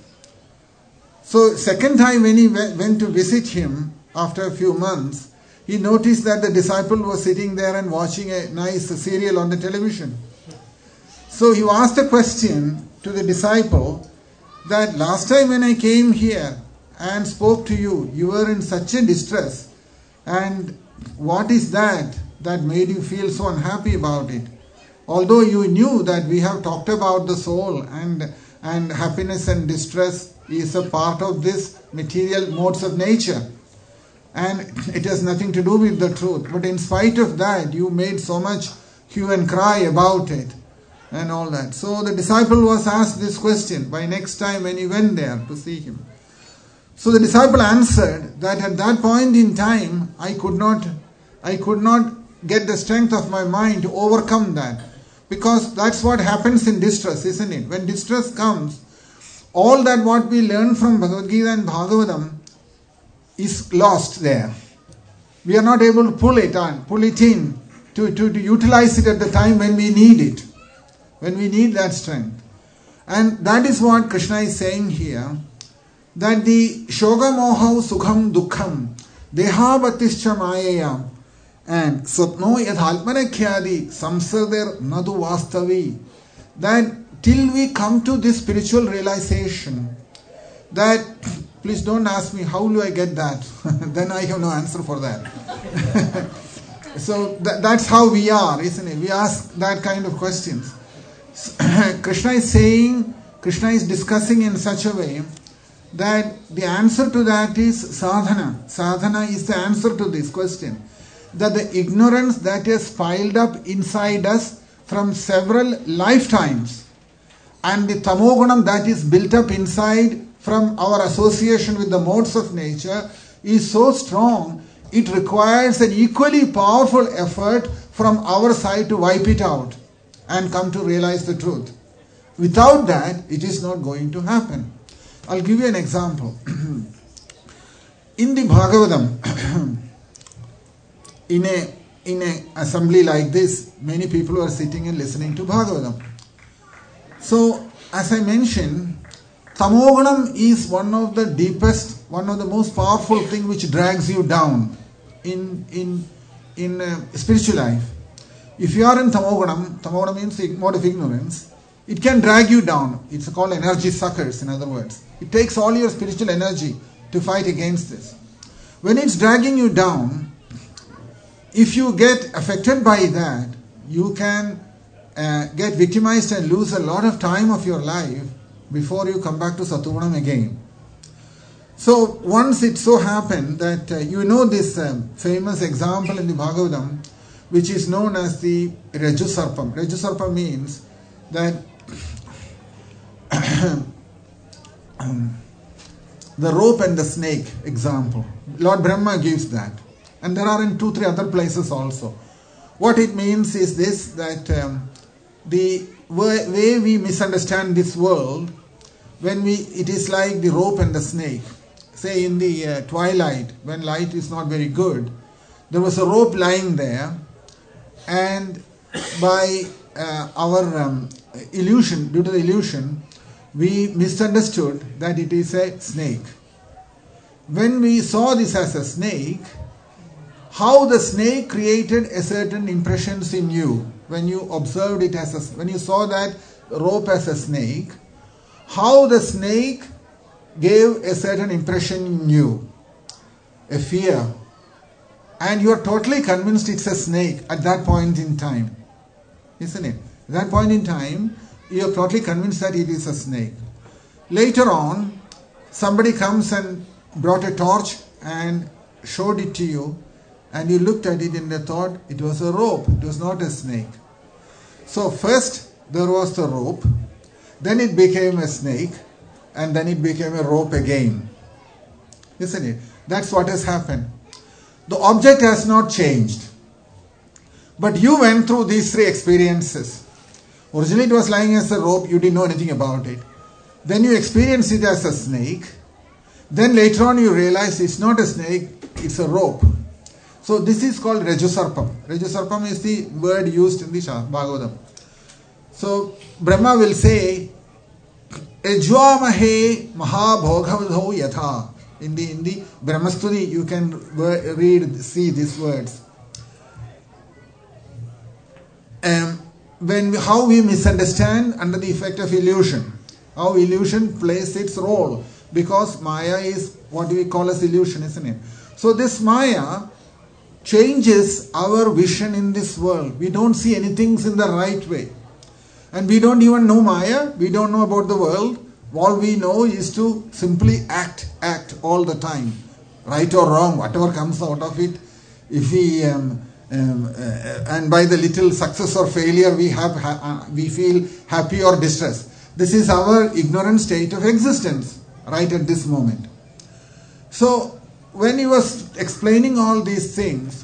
So second time when he went to visit him after a few months, he noticed that the disciple was sitting there and watching a nice serial on the television. So he asked a question to the disciple that last time when I came here and spoke to you, you were in such a distress. And what is that that made you feel so unhappy about it? Although you knew that we have talked about the soul and, and happiness and distress is a part of this material modes of nature. And it has nothing to do with the truth. But in spite of that, you made so much hue and cry about it and all that. So the disciple was asked this question by next time when he went there to see him. So the disciple answered that at that point in time, I could not, I could not get the strength of my mind to overcome that. Because that's what happens in distress, isn't it? When distress comes, all that what we learn from Bhagavad Gita and Bhagavatam is lost there. We are not able to pull it on, pull it in, to, to, to utilize it at the time when we need it, when we need that strength. And that is what Krishna is saying here, that the Shoga Moha Sukham Dukkham Dehabatischa Mayaya and Sapno Yadhalpanakhyadi Samsarder Nadu Vastavi, that till we come to this spiritual realization that, please don't ask me how do I get that, then I have no answer for that. So that, that's how we are, isn't it? We ask that kind of questions. Krishna is saying, Krishna is discussing in such a way that the answer to that is sadhana. Sadhana is the answer to this question. That the ignorance that is piled up inside us from several lifetimes and the tamogunam that is built up inside from our association with the modes of nature is so strong, it requires an equally powerful effort from our side to wipe it out and come to realize the truth. Without that, it is not going to happen. I'll give you an example. In the Bhagavatam, in a in a assembly like this, many people are sitting and listening to Bhagavatam. So, as I mentioned, Tamogunam is one of the deepest, one of the most powerful thing which drags you down in in in uh, spiritual life. If you are in tamogunam, tamogunam means mode of ignorance, it can drag you down. It's called energy suckers, in other words. It takes all your spiritual energy to fight against this. When it's dragging you down, if you get affected by that, you can uh, get victimized and lose a lot of time of your life before you come back to Satugunam again. So once it so happened that uh, you know this um, famous example in the Bhagavatam, which is known as the Rajusarpam. Rajusarpam means that um, the rope and the snake example. Lord Brahma gives that. And there are in two, three other places also. What it means is this, that um, the way, way we misunderstand this world, when we, it is like the rope and the snake. Say in the uh, twilight, when light is not very good, there was a rope lying there, and by uh, our um, illusion, due to the illusion, we misunderstood that it is a snake. When we saw this as a snake, how the snake created a certain impressions in you when you observed it as a, when you saw that rope as a snake, how the snake gave a certain impression in you, a fear, and you are totally convinced it's a snake at that point in time, isn't it? At that point in time, you are totally convinced that it is a snake. Later on, somebody comes and brought a torch and showed it to you, and you looked at it and you thought it was a rope, it was not a snake. So first there was the rope, then it became a snake, and then it became a rope again. Isn't it? That's what has happened. The object has not changed. But you went through these three experiences. Originally it was lying as a rope, you didn't know anything about it. Then you experienced it as a snake. Then later on you realize it's not a snake, it's a rope. So this is called Rajusarpam. Rajusarpam is the word used in the Bhagavatam. So Brahma will say, Ejvamahe mahabhogavadho yatha. In the, in the Brahmastuti you can read, see these words. Um, when how we misunderstand under the effect of illusion. How illusion plays its role. Because Maya is what we call as illusion, isn't it? So this Maya changes our vision in this world. We don't see anything in the right way. And we don't even know Maya. We don't know about the world. All we know is to simply act, act all the time. Right or wrong, whatever comes out of it. If we, um, um, uh, and by the little success or failure, we have, uh, we feel happy or distressed. This is our ignorant state of existence, right at this moment. So, when he was explaining all these things,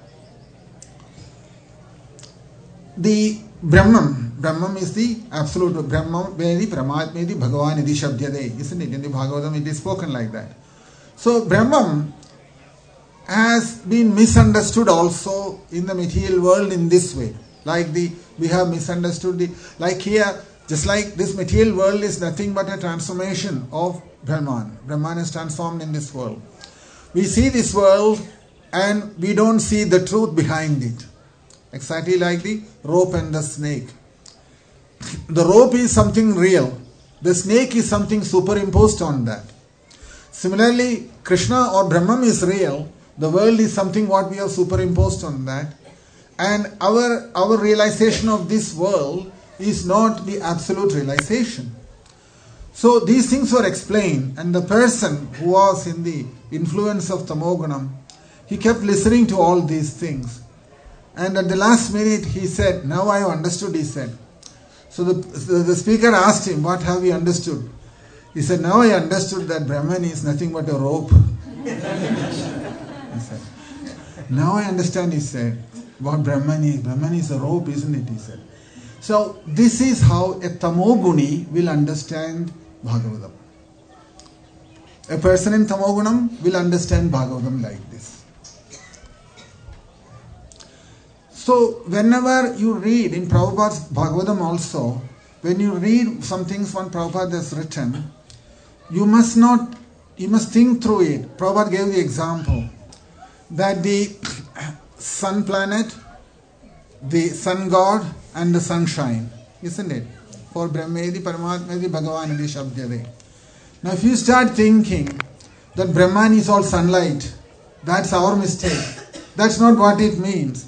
the Brahman, Brahman is the absolute Brahman, Vedi Brahmatmedi Bhagavan Iti Shabdyade, isn't it? In the Bhagavatam it is spoken like that. So Brahman has been misunderstood also in the material world in this way. Like the we have misunderstood the, like here, just like this material world is nothing but a transformation of Brahman. Brahman is transformed in this world. We see this world and we don't see the truth behind it. Exactly like the rope and the snake. The rope is something real. The snake is something superimposed on that. Similarly, Krishna or Brahman is real. The world is something what we have superimposed on that. And our, our realization of this world is not the absolute realization. So these things were explained, and the person who was in the influence of Tamogunam, he kept listening to all these things. And at the last minute he said, now I have understood, he said. So the, the, the speaker asked him, what have you understood? He said, now I understood that Brahman is nothing but a rope. He said, now I understand, he said, what Brahman is. Brahman is a rope, isn't it? He said. So this is how a Tamoguni will understand Bhagavatam. A person in Tamogunam will understand Bhagavatam like this. So whenever you read in Prabhupada's Bhagavatam also, when you read some things one Prabhupada has written, you must not, you must think through it. Prabhupada gave the example that the sun planet the sun god and the sunshine, isn't it? For Brahmedi Paramatmedi Bhagavanadi Shabdyade. Now if you start thinking that Brahman is all sunlight, that's our mistake. That's not what it means.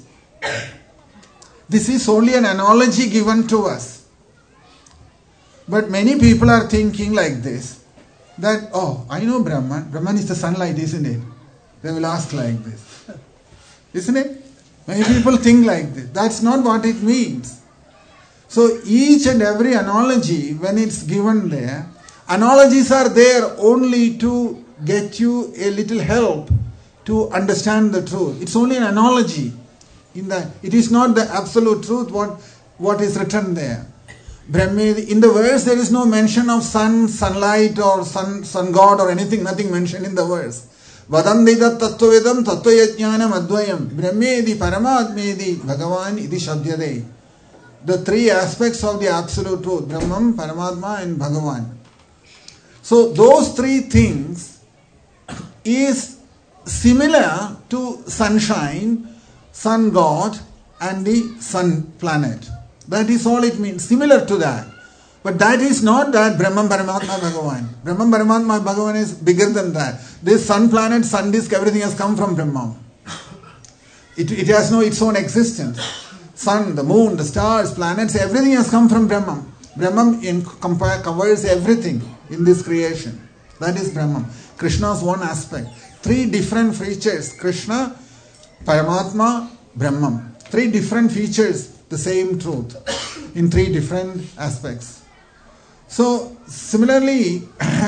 This is only an analogy given to us. But many people are thinking like this, that, oh, I know Brahman. Brahman is the sunlight, isn't it? They will ask like this. Isn't it? Many people think like this. That's not what it means. So each and every analogy, when it's given there, analogies are there only to get you a little help to understand the truth. It's only an analogy. In that, it is not the absolute truth what, what is written there. Brahmedi, in the verse there is no mention of sun, sunlight or sun, sun god or anything, nothing mentioned in the verse. Vadandida tattvavedam tattvayajnanam advayam Brahmedi Paramatmedi Bhagavan iti Shabdyade. The three aspects of the absolute truth, Brahman, Paramatma and Bhagavan. So those three things is similar to sunshine, sun god and the sun planet. That is all it means, similar to that. But that is not that Brahman, Paramatma, Bhagavan. Brahman, Paramatma, Bhagavan is bigger than that. This sun planet, sun disk, everything has come from Brahman. It, it has no its own existence. Sun, the moon, the stars, planets, everything has come from Brahman. Brahman in, covers everything in this creation. That is Brahman. Krishna's one aspect. Three different features. Krishna, Paramatma, Brahman. Three different features, the same truth in three different aspects. So similarly,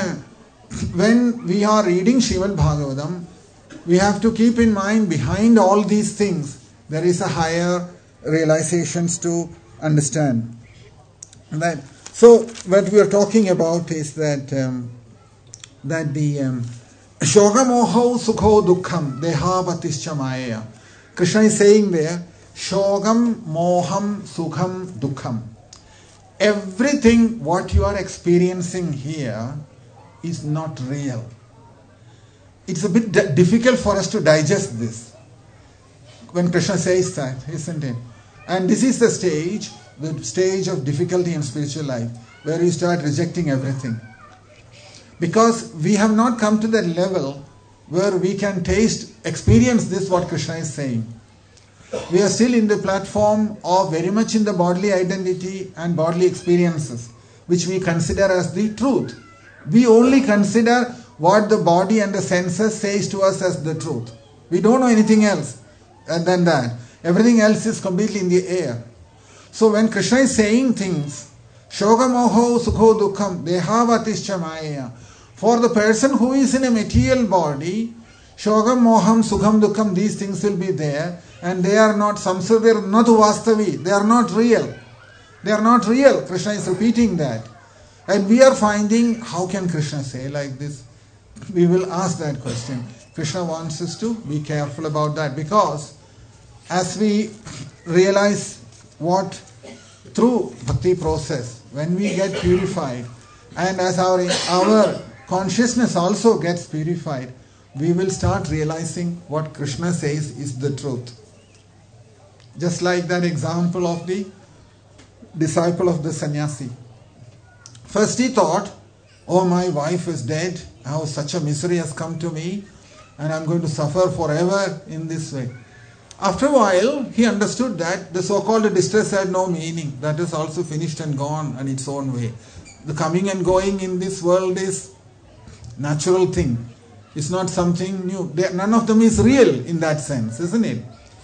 when we are reading Srimad Bhagavatam, we have to keep in mind behind all these things, there is a higher realizations to understand. That, so what we are talking about is that um, that the um, Shoga Moho Sukho Dukkham Deha Patischa Maya. Krishna is saying there, Shogam Moham Sukham Dukkham. Everything what you are experiencing here is not real. It's a bit d- difficult for us to digest this when Krishna says that, isn't it? And this is the stage, the stage of difficulty in spiritual life, where you start rejecting everything. Because we have not come to that level where we can taste, experience this what Krishna is saying. We are still in the platform of very much in the bodily identity and bodily experiences, which we consider as the truth. We only consider what the body and the senses says to us as the truth. We don't know anything else than that. Everything else is completely in the air. So when Krishna is saying things, Shoga Moho Sukho Dukkham Dehavatishcha Maya, for the person who is in a material body, Shogam, Moham, Sukham, Dukkham, these things will be there, and they are not samsara, they are not vastavi, they are not real. They are not real. Krishna is repeating that. And we are finding, how can Krishna say like this? We will ask that question. Krishna wants us to be careful about that, because as we realize what through bhakti process, when we get purified, and as our, our consciousness also gets purified, we will start realizing what Krishna says is the truth. Just like that example of the disciple of the sannyasi. First he thought, oh, my wife is dead, how such a misery has come to me, and I'm going to suffer forever in this way. After a while, he understood that the so-called distress had no meaning. That is also finished and gone in its own way. The coming and going in this world is natural thing. It's not something new. None of them is real in that sense, isn't it?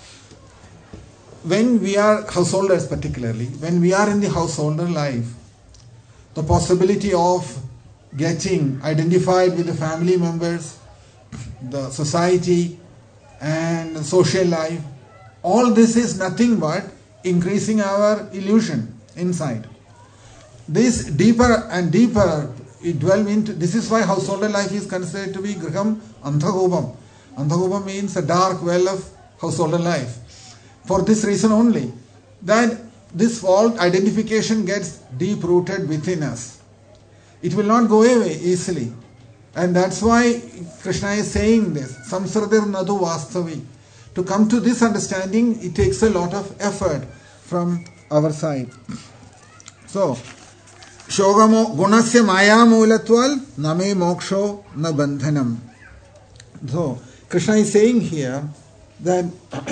When we are householders particularly, when we are in the householder life, the possibility of getting identified with the family members, the society and the social life, all this is nothing but increasing our illusion inside. This deeper and deeper we dwell into, this is why householder life is considered to be griham anthagopam. Anthagopam means a dark well of householder life. For this reason only, that this fault identification gets deep rooted within us. It will not go away easily. And that's why Krishna is saying this. Samsaradir nadu vastavi. to come to this understanding, it takes a lot of effort from our side. So, Shogamo gunasya maya moolatval name moksho na bandhanam. So, Krishna is saying here that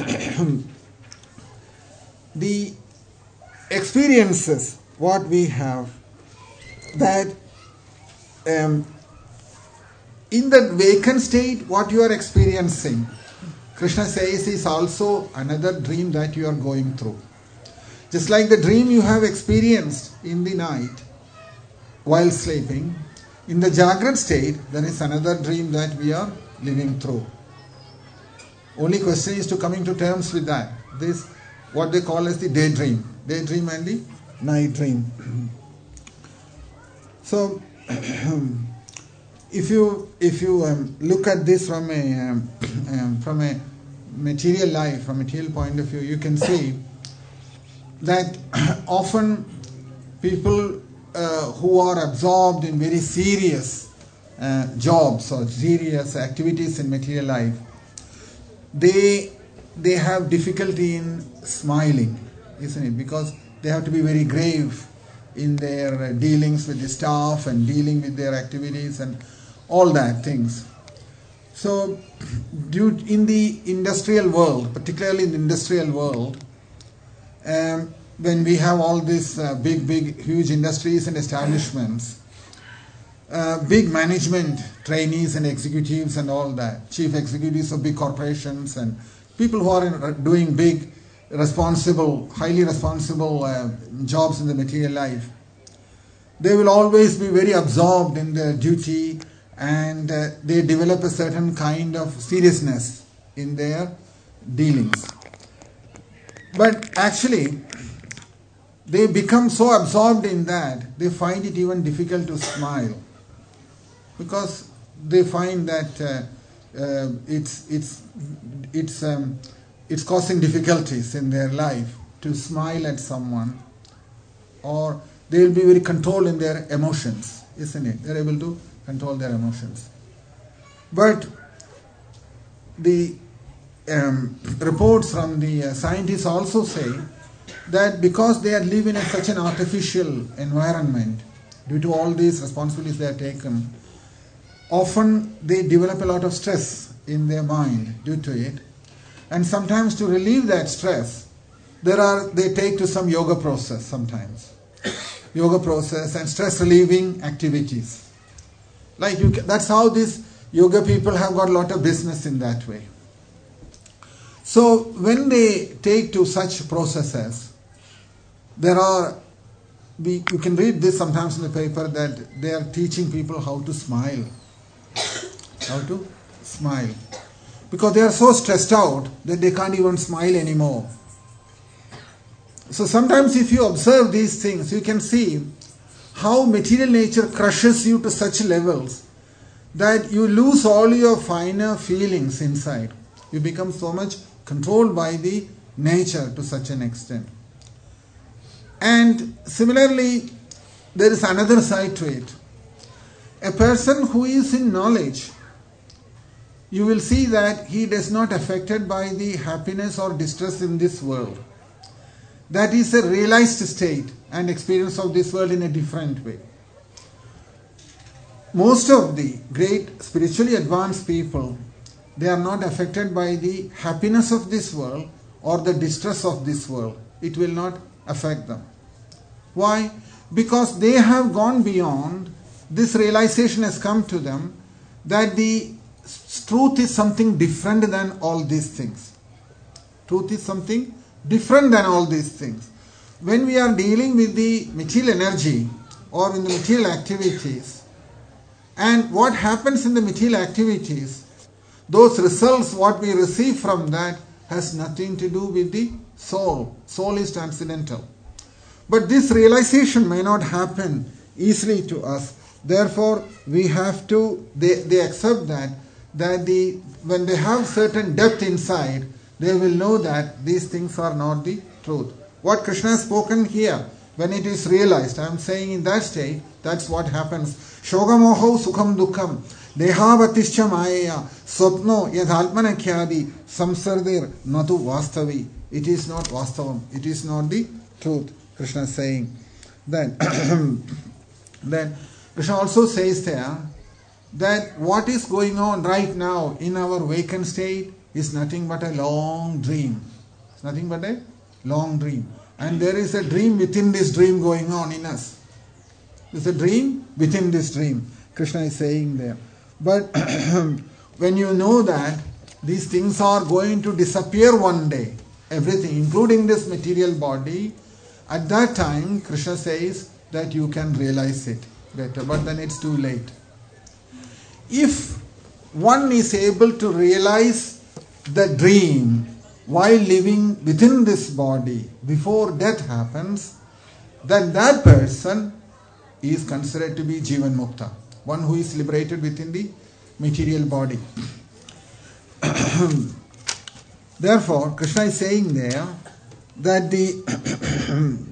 the experiences, what we have, that um, in the vacant state, what you are experiencing, Krishna says, is also another dream that you are going through. Just like the dream you have experienced in the night while sleeping, in the Jagrat state, there is another dream that we are living through. Only question is to coming to terms with that. This, what they call as the daydream. Daydream and the night dream. So, if you if you um, look at this from a um, um, from a material life, from a material point of view, you can see that often people uh, who are absorbed in very serious uh, jobs or serious activities in material life, they they have difficulty in smiling, isn't it? Because they have to be very grave in their uh, dealings with the staff and dealing with their activities and all that things. So, due in the industrial world, particularly in the industrial world, um, when we have all these uh, big, big, huge industries and establishments, uh, big management trainees and executives and all that, chief executives of big corporations and people who are in, doing big, responsible, highly responsible uh, jobs in the material life, they will always be very absorbed in their duty, and uh, they develop a certain kind of seriousness in their dealings. But actually, they become so absorbed in that, they find it even difficult to smile, because they find that uh, uh, it's it's it's um, it's causing difficulties in their life to smile at someone, or they will be very controlled in their emotions, isn't it? They're able to control their emotions. But the um, reports from the uh, scientists also say that because they are living in such an artificial environment, due to all these responsibilities they have taken, often they develop a lot of stress in their mind due to it. And sometimes to relieve that stress, there are they take to some yoga process sometimes. Yoga process and stress relieving activities. Like you can, that's how these yoga people have got a lot of business in that way. So when they take to such processes, there are, we, you can read this sometimes in the paper that they are teaching people how to smile. How to smile. Because they are so stressed out that they can't even smile anymore. So sometimes if you observe these things, you can see how material nature crushes you to such levels that you lose all your finer feelings inside. You become so much controlled by the nature to such an extent. And similarly, there is another side to it. A person who is in knowledge, you will see that he is not affected by the happiness or distress in this world. That is a realized state and experience of this world in a different way. Most of the great spiritually advanced people, they are not affected by the happiness of this world or the distress of this world. It will not affect them. Why? Because they have gone beyond, this realization has come to them that the truth is something different than all these things. Truth is something different than all these things. When we are dealing with the material energy or in the material activities, and what happens in the material activities, those results, what we receive from that has nothing to do with the soul. Soul is transcendental. But this realization may not happen easily to us. Therefore, we have to, they, they accept that, that the when they have certain depth inside, they will know that these things are not the truth. What Krishna has spoken here when it is realized, I am saying in that state, that's what happens. Shogamoho sukham dukham dehavatishcha mayaya swapno yadhalmanakhyadi samsardir natu vastavi. It is not vastavam. It is not the truth. Krishna is saying. Then, then Krishna also says there that what is going on right now in our vacant state is nothing but a long dream. It's nothing but a long dream. And there is a dream within this dream going on in us. There's a dream within this dream. Krishna is saying there. But when you know that these things are going to disappear one day, everything, including this material body, at that time, Krishna says that you can realize it better. But then it's too late. If one is able to realize the dream while living within this body before death happens, then that person is considered to be Jivan Mukta, one who is liberated within the material body. Therefore, Krishna is saying there that the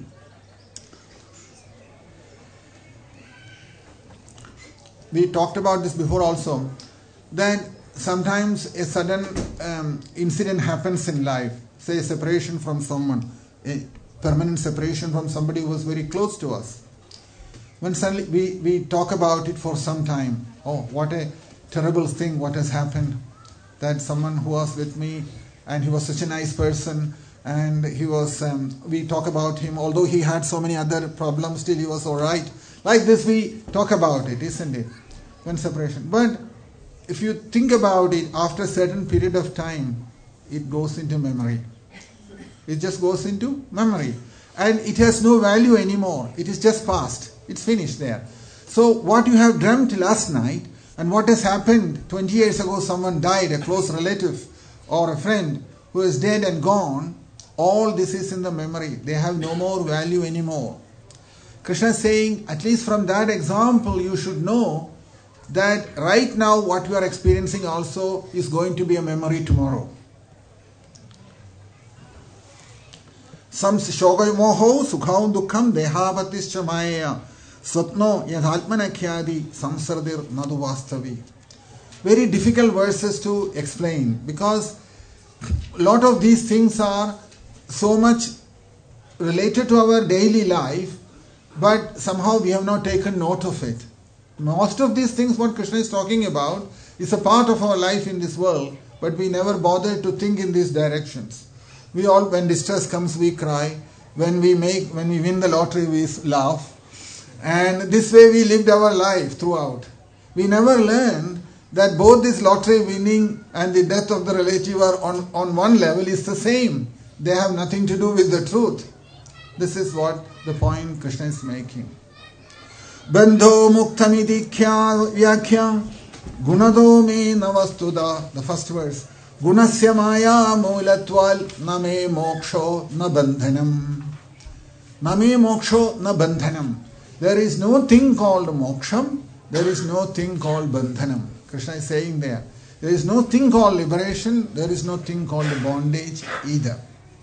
we talked about this before also, that sometimes a sudden um, incident happens in life, say a separation from someone, a permanent separation from somebody who was very close to us. When suddenly we, we talk about it for some time, oh, what a terrible thing, what has happened, that someone who was with me and he was such a nice person, and he was, um, we talk about him, although he had so many other problems, still he was all right. Like this we talk about it, isn't it? When separation. But if you think about it, after a certain period of time, it goes into memory. It just goes into memory. And it has no value anymore. It is just past. It's finished there. So what you have dreamt last night and what has happened twenty years ago, someone died, a close relative or a friend who is dead and gone, all this is in the memory. They have no more value anymore. Krishna is saying, at least from that example, you should know that right now what you are experiencing also is going to be a memory tomorrow. Sam shoga moho sukhaun dukham dehavatishcha maya swapno yadhalmanakhyadi samsardir nadu vastavi. Very difficult verses to explain, because a lot of these things are so much related to our daily life, but somehow we have not taken note of it. Most of these things what Krishna is talking about is a part of our life in this world, but we never bother to think in these directions. We all, when distress comes, we cry. When we make, when we win the lottery, we laugh. And this way we lived our life throughout. We never learned that both this lottery winning and the death of the relative are on, on one level is the same. They have nothing to do with the truth. This is what the point Krishna is making. Bandho muktamidi kya vyakya gunado me navastuda. The first verse. Gunasya maya moolatval name moksho na bandhanam. Name moksho na bandhanam. There is no thing called moksham. There is no thing called bandhanam. Krishna is saying there. There is no thing called liberation. There is no thing called bondage either.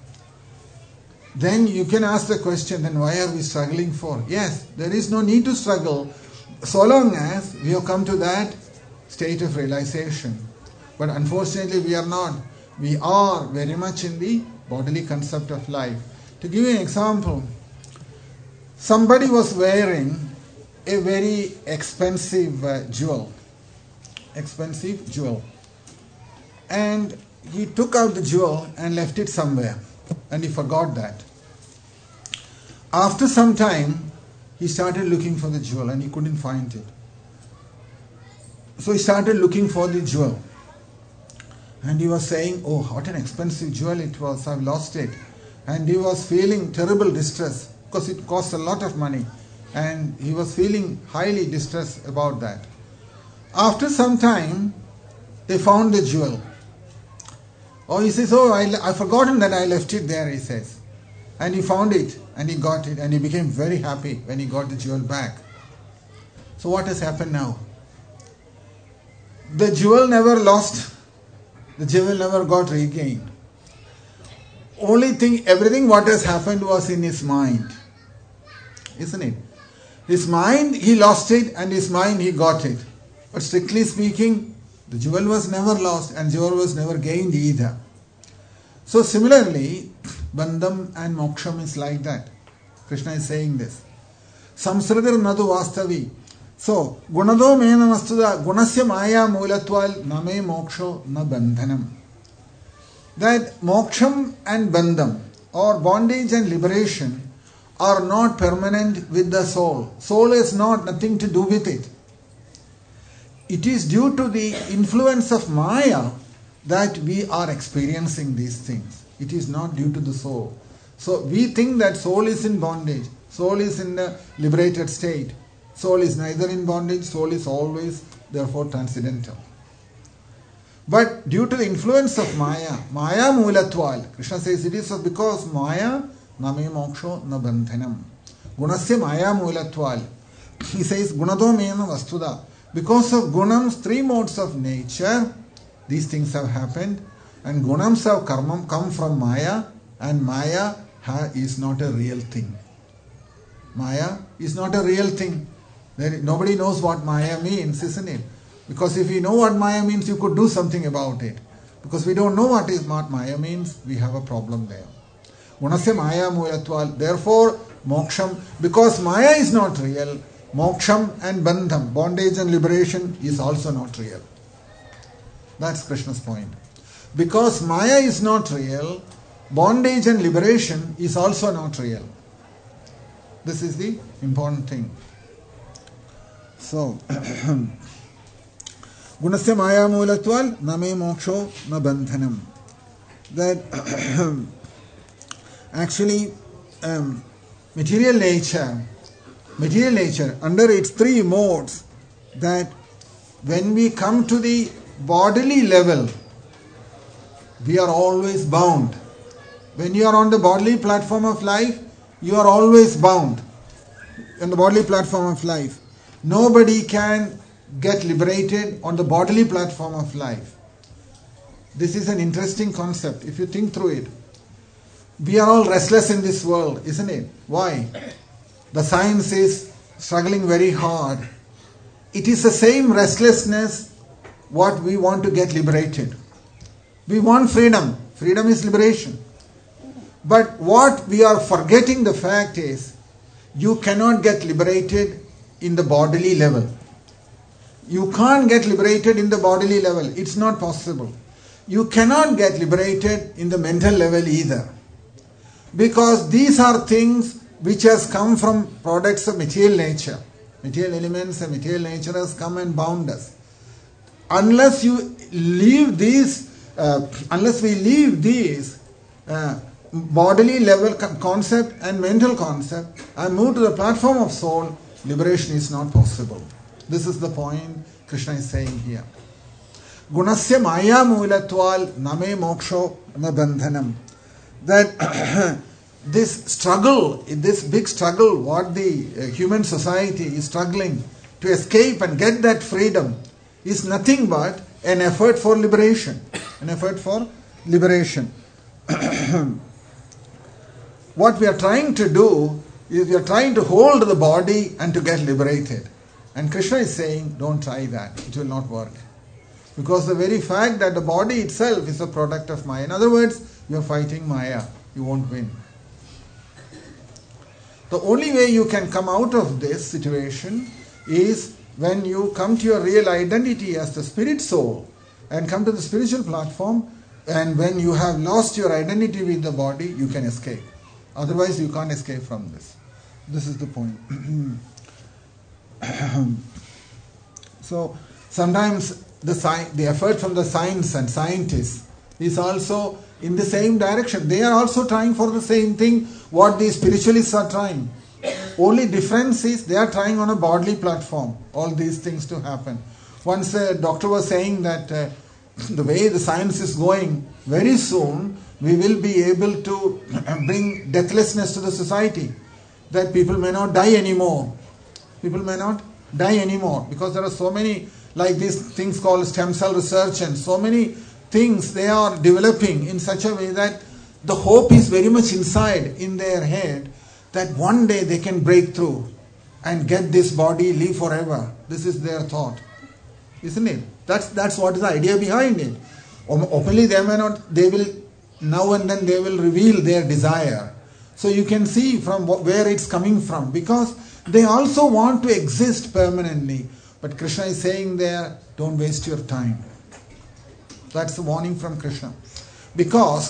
Then you can ask the question, then why are we struggling for? Yes, there is no need to struggle so long as we have come to that state of realization. But unfortunately we are not. We are very much in the bodily concept of life. To give you an example, somebody was wearing a very expensive uh, jewel. Expensive jewel. And he took out the jewel and left it somewhere. And he forgot that. After some time, he started looking for the jewel and he couldn't find it. So he started looking for the jewel. And he was saying, oh, what an expensive jewel it was, I've lost it. And he was feeling terrible distress because it cost a lot of money. And he was feeling highly distressed about that. After some time, they found the jewel. Oh, he says, oh, I, I've forgotten that I left it there, he says. And he found it, and he got it, and he became very happy when he got the jewel back. So what has happened now? The jewel never lost. The jewel never got regained. Only thing, everything what has happened was in his mind. isn't it? His mind, he lost it, and his mind, he got it. But strictly speaking, the jewel was never lost and jewel was never gained either. So similarly, bandham and moksham is like that. Krishna is saying this. Samsritir nadu vastavi. So, gunado mena mastuda gunasya maya moolatval name moksho na bandhanam. That moksham and bandham, or bondage and liberation, are not permanent with the soul. Soul has not nothing to do with it. It is due to the influence of Maya that we are experiencing these things. It is not due to the soul. So we think that soul is in bondage. Soul is in the liberated state. Soul is neither in bondage. Soul is always, therefore, transcendental. But due to the influence of Maya, Maya moolatval, Krishna says it is because Maya name moksho na bandhanam. Gunasya Maya moolatval. He says gunado mena vastuda. Because of gunams, three modes of nature, these things have happened, and gunams have karma, come from Maya, and Maya ha, is not a real thing. Maya is not a real thing. There, nobody knows what Maya means, isn't it? Because if we know what Maya means, you could do something about it. Because we don't know what is what Maya means, we have a problem there. Gunasya Maya moolatval. Therefore, moksham, because Maya is not real, moksham and bandham, bondage and liberation, is also not real. That's Krishna's point. Because Maya is not real, bondage and liberation is also not real. This is the important thing. So, Gunasya Maya moolatval name moksho na bandhanam. That actually um, material nature, material nature under its three modes, that when we come to the bodily level, we are always bound. When you are on the bodily platform of life, you are always bound. On the bodily platform of life, nobody can get liberated on the bodily platform of life. This is an interesting concept if you think through it. We are all restless in this world, isn't it? Why? The science is struggling very hard. It is the same restlessness what we want to get liberated. We want freedom. Freedom is liberation. But what we are forgetting the fact is, you cannot get liberated in the bodily level. You can't get liberated in the bodily level. It's not possible. You cannot get liberated in the mental level either. Because these are things which has come from products of material nature. Material elements and material nature has come and bound us. Unless you leave these, uh, unless we leave these uh, bodily level concept and mental concept and move to the platform of soul, liberation is not possible. This is the point Krishna is saying here. Gunasya Maya moolatval name moksho na bandhanam. That this struggle, this big struggle, what the uh, human society is struggling to escape and get that freedom, is nothing but an effort for liberation. An effort for liberation. What we are trying to do is we are trying to hold the body and to get liberated. And Krishna is saying, don't try that. It will not work. Because the very fact that the body itself is a product of Maya. In other words, you are fighting Maya. You won't win. The only way you can come out of this situation is when you come to your real identity as the spirit soul and come to the spiritual platform, and when you have lost your identity with the body, you can escape. Otherwise, you can't escape from this. This is the point. So, sometimes the, sci- the effort from the science and scientists is also in the same direction. They are also trying for the same thing what the spiritualists are trying. Only difference is they are trying on a bodily platform, all these things to happen. Once a doctor was saying that uh, the way the science is going, very soon we will be able to bring deathlessness to the society. That people may not die anymore. People may not die anymore because there are so many, like these things called stem cell research and so many things they are developing in such a way that the hope is very much inside in their head that one day they can break through and get this body, live forever. This is their thought. Isn't it? That's that's what is the idea behind it. Openly they may not, they will, now and then they will reveal their desire. So you can see from where it's coming from, because they also want to exist permanently. But Krishna is saying there, don't waste your time. That's the warning from Krishna. Because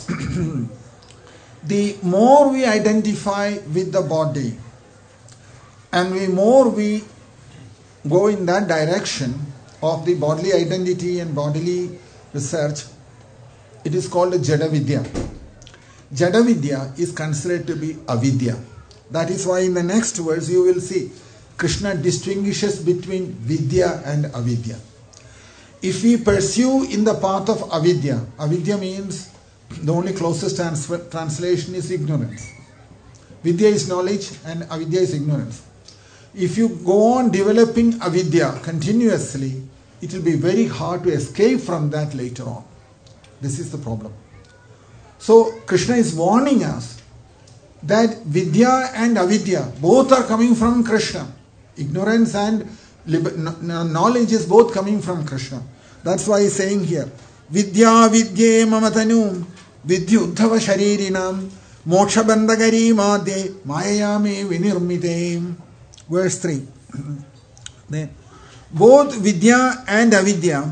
the more we identify with the body and the more we go in that direction of the bodily identity and bodily research, it is called a Jada Vidya. Jada Vidya is considered to be avidya. That is why in the next verse you will see Krishna distinguishes between Vidya and Avidya. If we pursue in the path of Avidya, Avidya means the only closest trans- translation is ignorance. Vidya is knowledge and Avidya is ignorance. If you go on developing Avidya continuously, it will be very hard to escape from that later on. This is the problem. So Krishna is warning us that Vidya and Avidya both are coming from Krishna. Ignorance and knowledge is both coming from Krishna. That's why he's saying here, Vidya vidye mamatanu vidyuddhava sharirinam moksha bandagari madhe mayayame vinirmite. Verse three. Then, both Vidya and Avidya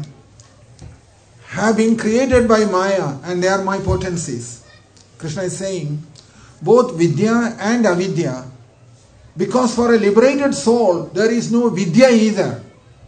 have been created by Maya and they are my potencies. Krishna is saying, both Vidya and Avidya, because for a liberated soul, there is no Vidya either.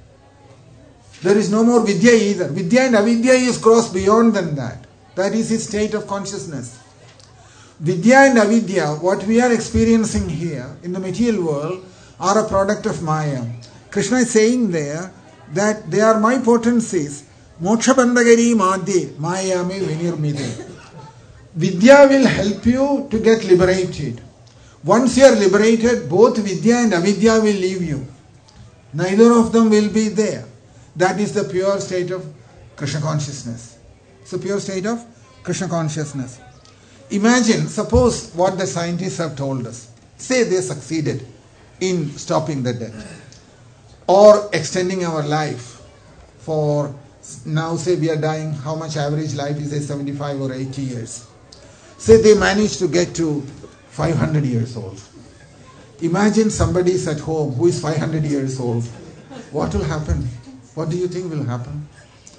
There is no more Vidya either. Vidya and Avidya is crossed beyond than that. That is his state of consciousness. Vidya and Avidya, what we are experiencing here in the material world, are a product of Maya. Krishna is saying there that they are my potencies. Moksha bandagari madhye mayayame vinirmite. Vidya will help you to get liberated. Once you are liberated, both Vidya and Avidya will leave you. Neither of them will be there. That is the pure state of Krishna consciousness. It's the pure state of Krishna consciousness. Imagine, suppose what the scientists have told us. Say they succeeded in stopping the death or extending our life for, now say we are dying, how much average life is, say seventy-five or eighty years. Say they managed to get to five hundred years old. Imagine somebody is at home who is five hundred years old. What will happen? What do you think will happen?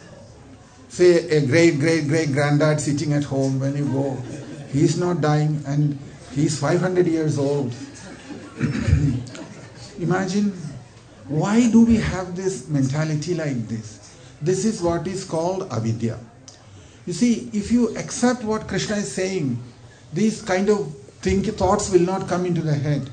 Say a great, great, great granddad sitting at home, when you go, he is not dying and he is five hundred years old. Imagine, why do we have this mentality like this? This is what is called avidya. You see, if you accept what Krishna is saying, these kind of think, thoughts will not come into the head.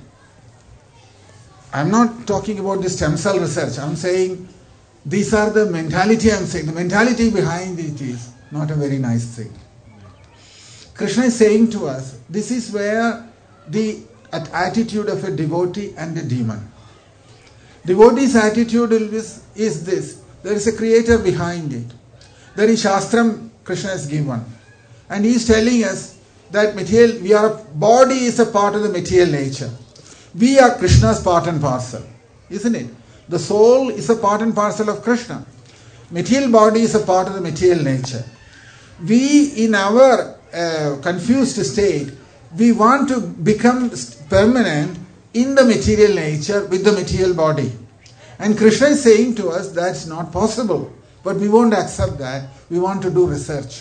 I'm not talking about the stem cell research. I'm saying these are the mentality I'm saying. The mentality behind it is not a very nice thing. Krishna is saying to us, this is where the attitude of a devotee and a demon. Devotee's attitude is, is this. There is a creator behind it. There is Shastram Krishna has given. And he is telling us that material, we are, body is a part of the material nature. We are Krishna's part and parcel. Isn't it? The soul is a part and parcel of Krishna. Material body is a part of the material nature. We, in our uh, confused state, we want to become permanent in the material nature with the material body. And Krishna is saying to us that's not possible. But we won't accept that. We want to do research.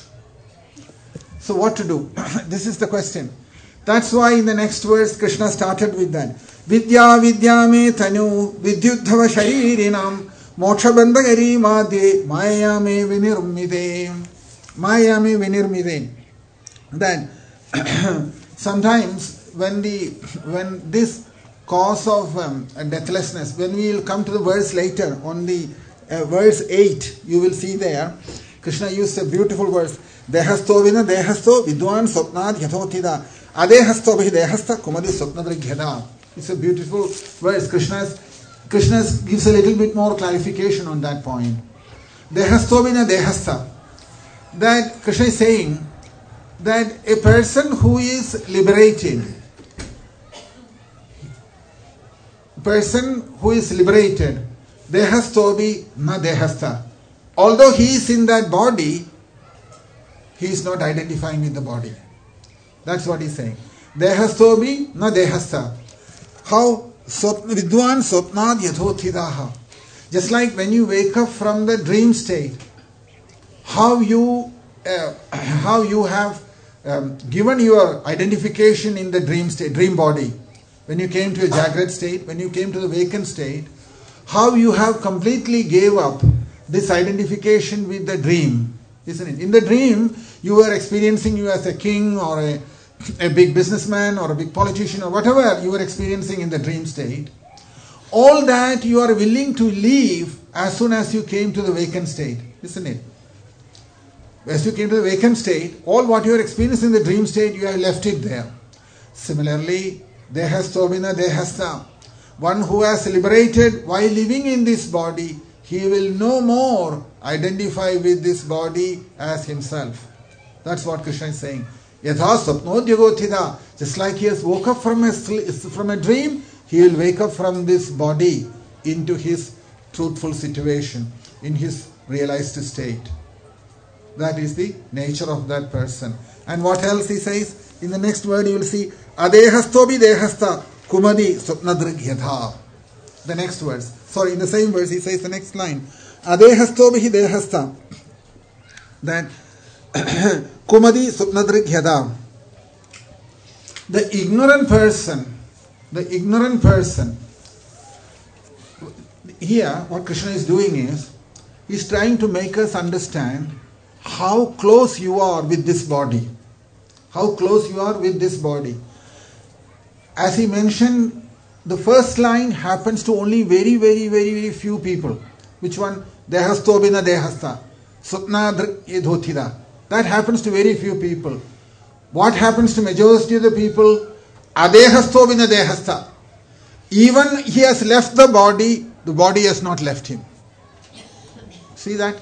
So what to do? This is the question. That's why in the next verse Krishna started with that. Vidya vidya me tanu vidyuddhava sharirinam moksha bandagari madhe maya me vinirmide. Maya me vinirmide. Then sometimes when the when this cause of um, deathlessness, when we will come to the verse later on the uh, verse eight, you will see there Krishna used a beautiful verse. Dehasto vina dehasto vidwan sopnad yathotida adehasto bhi dehasta kumadi sopnadrigyada. It's a beautiful verse. Krishna's, Krishna's gives a little bit more clarification on that point. Dehasto vina dehasta. That Krishna is saying that a person who is liberated person who is liberated, dehastobi na dehasta. Although he is in that body, he is not identifying with the body. That's what he's saying. Dehastobi na dehasta. How vidwan sopnad yathotidaha. Just like when you wake up from the dream state, how you uh, how you have um, given your identification in the dream state, dream body. When you came to a Jagrat state, when you came to the vacant state, how you have completely gave up this identification with the dream, isn't it? In the dream, you were experiencing you as a king or a, a big businessman or a big politician or whatever you were experiencing in the dream state. All that you are willing to leave as soon as you came to the vacant state, isn't it? As you came to the vacant state, all what you are experiencing in the dream state, you have left it there. Similarly, dehastobina dehasta. One who has liberated while living in this body, he will no more identify with this body as himself. That's what Krishna is saying. Yatha sapnodyagothida. Just like he has woke up from a, from a dream, he will wake up from this body into his truthful situation, in his realized state. That is the nature of that person. And what else he says? In the next word you will see, adehastobi dehasta kumadi swapnadrig yatha. The next verse. Sorry, in the same verse he says the next line. Adehastobi dehasta. That kumadi swapnadrig yatha. The ignorant person, the ignorant person, here what Krishna is doing is, he is trying to make us understand how close you are with this body. How close you are with this body. As he mentioned, the first line happens to only very, very, very, very few people. Which one? Dehastobina dehasta. Sutna dhothida. That happens to very few people. What happens to majority of the people? Adehastobina dehasta. Even he has left the body, the body has not left him. See that?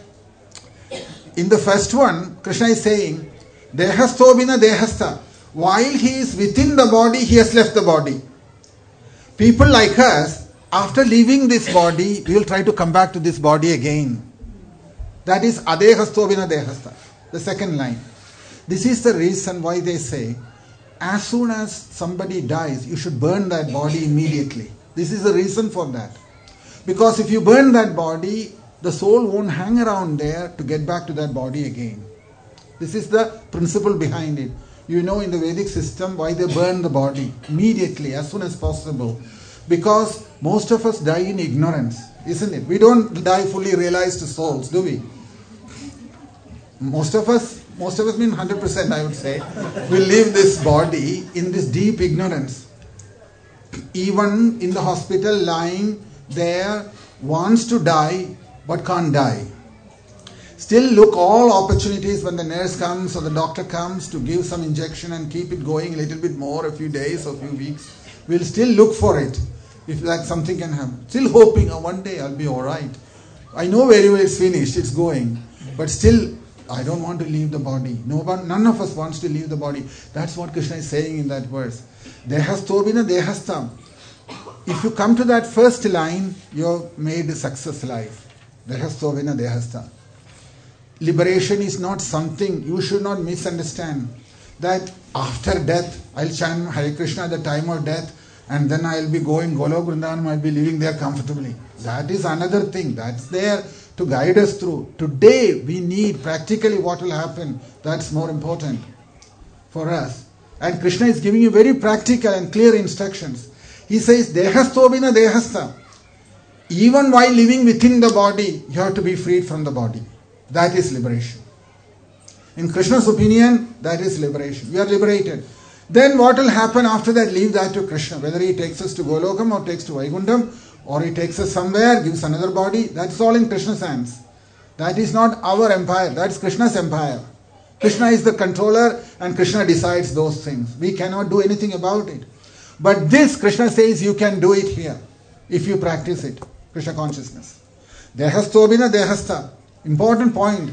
In the first one, Krishna is saying, Dehastobina dehasta. While he is within the body, he has left the body. People like us, after leaving this body, we will try to come back to this body again. That is adehastobina dehasta. The second line. This is the reason why they say, as soon as somebody dies, you should burn that body immediately. This is the reason for that. Because if you burn that body, the soul won't hang around there to get back to that body again. This is the principle behind it. You know in the Vedic system why they burn the body immediately, as soon as possible. Because most of us die in ignorance, isn't it? We don't die fully realized souls, do we? Most of us, most of us mean one hundred percent I would say, we live this body in this deep ignorance. Even in the hospital lying there, wants to die, but can't die. Still look all opportunities when the nurse comes or the doctor comes to give some injection and keep it going a little bit more, a few days or a few weeks. We'll still look for it if that something can happen. Still hoping, oh, one day I'll be alright. I know very well it's finished, it's going. But still, I don't want to leave the body. No one, none of us wants to leave the body. That's what Krishna is saying in that verse. Dehastobina dehastam. If you come to that first line, you've made a success life. Dehastobina dehasta. Liberation is not something, you should not misunderstand. That after death, I'll chant Hare Krishna at the time of death, and then I'll be going Golok Vrindavan, I'll be living there comfortably. That is another thing. That's there to guide us through. Today, we need practically what will happen. That's more important for us. And Krishna is giving you very practical and clear instructions. He says, Dehastobina dehasta. Even while living within the body, you have to be freed from the body. That is liberation. In Krishna's opinion, that is liberation. We are liberated. Then what will happen after that? Leave that to Krishna. Whether he takes us to Golokam or takes to Vaikuntham, or he takes us somewhere, gives another body, that's all in Krishna's hands. That is not our empire. That's Krishna's empire. Krishna is the controller and Krishna decides those things. We cannot do anything about it. But this, Krishna says, you can do it here if you practice it. Krishna consciousness. Dehastobina dehasta. Important point.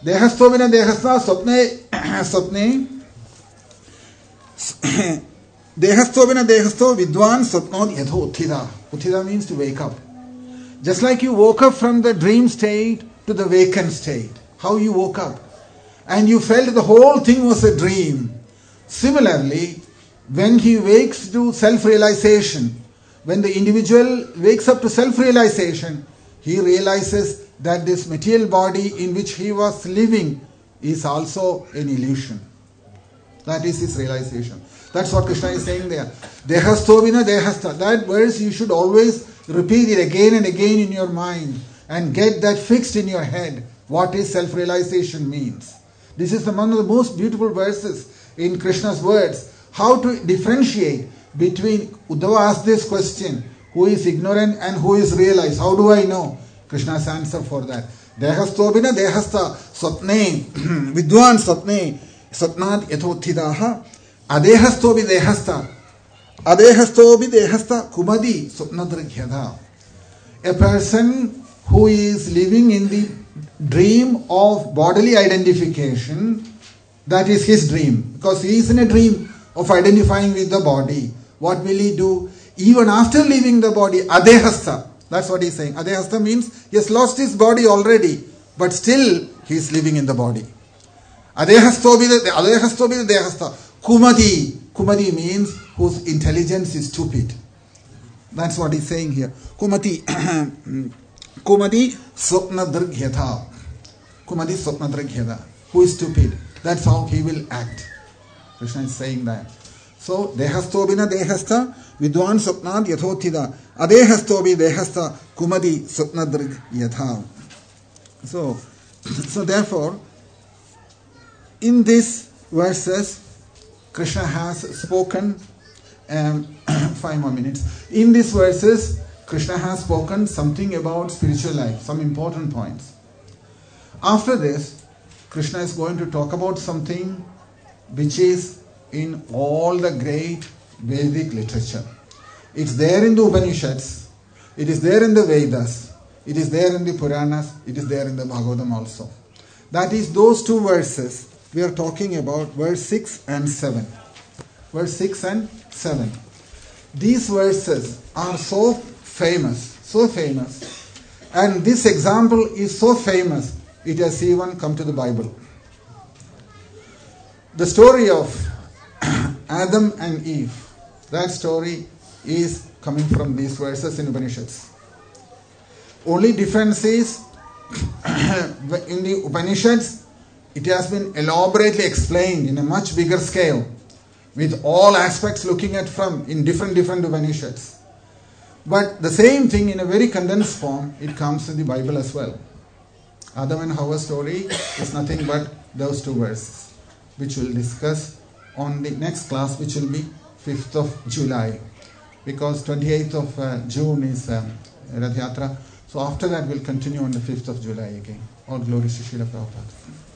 Dehastobina dehasta swapne swapne Dehastobina dehasto vidwan satnod yatho uthida. Uthida means to wake up. Just like you woke up from the dream state to the vacant state. How you woke up. And you felt the whole thing was a dream. Similarly, when he wakes to self-realization, when the individual wakes up to self-realization, he realizes that this material body in which he was living is also an illusion. That is his realization. That's what Krishna is saying there. Dehastobina dehasta. That verse you should always repeat it again and again in your mind and get that fixed in your head. What is self-realization means. This is one of the most beautiful verses in Krishna's words. How to differentiate between, Uddhava asked this question, who is ignorant and who is realized? How do I know? Krishna's answer for that. Dehastobina dehasta swapne vidwan swapne satnad yathotthidaha adehastobi dehasta adehastobi dehasta kumadi swapnadrigyada. A person who is living in the dream of bodily identification, that is his dream, because he is in a dream of identifying with the body. What will he do? Even after leaving the body, adehasta. That's what he's saying. Adehasta means he has lost his body already, but still he is living in the body. Adehastobi adehastobi dehasta. Kumadi. Kumadi means whose intelligence is stupid. That's what he's saying here. Kumati. Kumadi swapnadrigyatha. Kumadi swapnadrigyatha. Who is stupid. That's how he will act. Krishna is saying that. So, dehastobina dehasta vidwan swapnad yathottida adehastobi dehasta kumadi swapnadrig yatha. So, so therefore, in these verses, Krishna has spoken, um, five more minutes. In these verses, Krishna has spoken something about spiritual life, some important points. After this, Krishna is going to talk about something which is in all the great Vedic literature. It's there in the Upanishads, it is there in the Vedas, it is there in the Puranas, it is there in the Bhagavatam also. That is those two verses we are talking about, verse six and seven. Verse six and seven. These verses are so famous, so famous, and this example is so famous, it has even come to the Bible. The story of Adam and Eve, that story is coming from these verses in Upanishads. Only difference is, in the Upanishads, it has been elaborately explained in a much bigger scale, with all aspects looking at from in different different Upanishads. But the same thing in a very condensed form, it comes in the Bible as well. Adam and Hawa story is nothing but those two verses, which we'll discuss on the next class, which will be fifth of July, because twenty-eighth of uh, June is um, Rath Yatra. So after that we'll continue on the fifth of July again. All glory to Srila Prabhupada.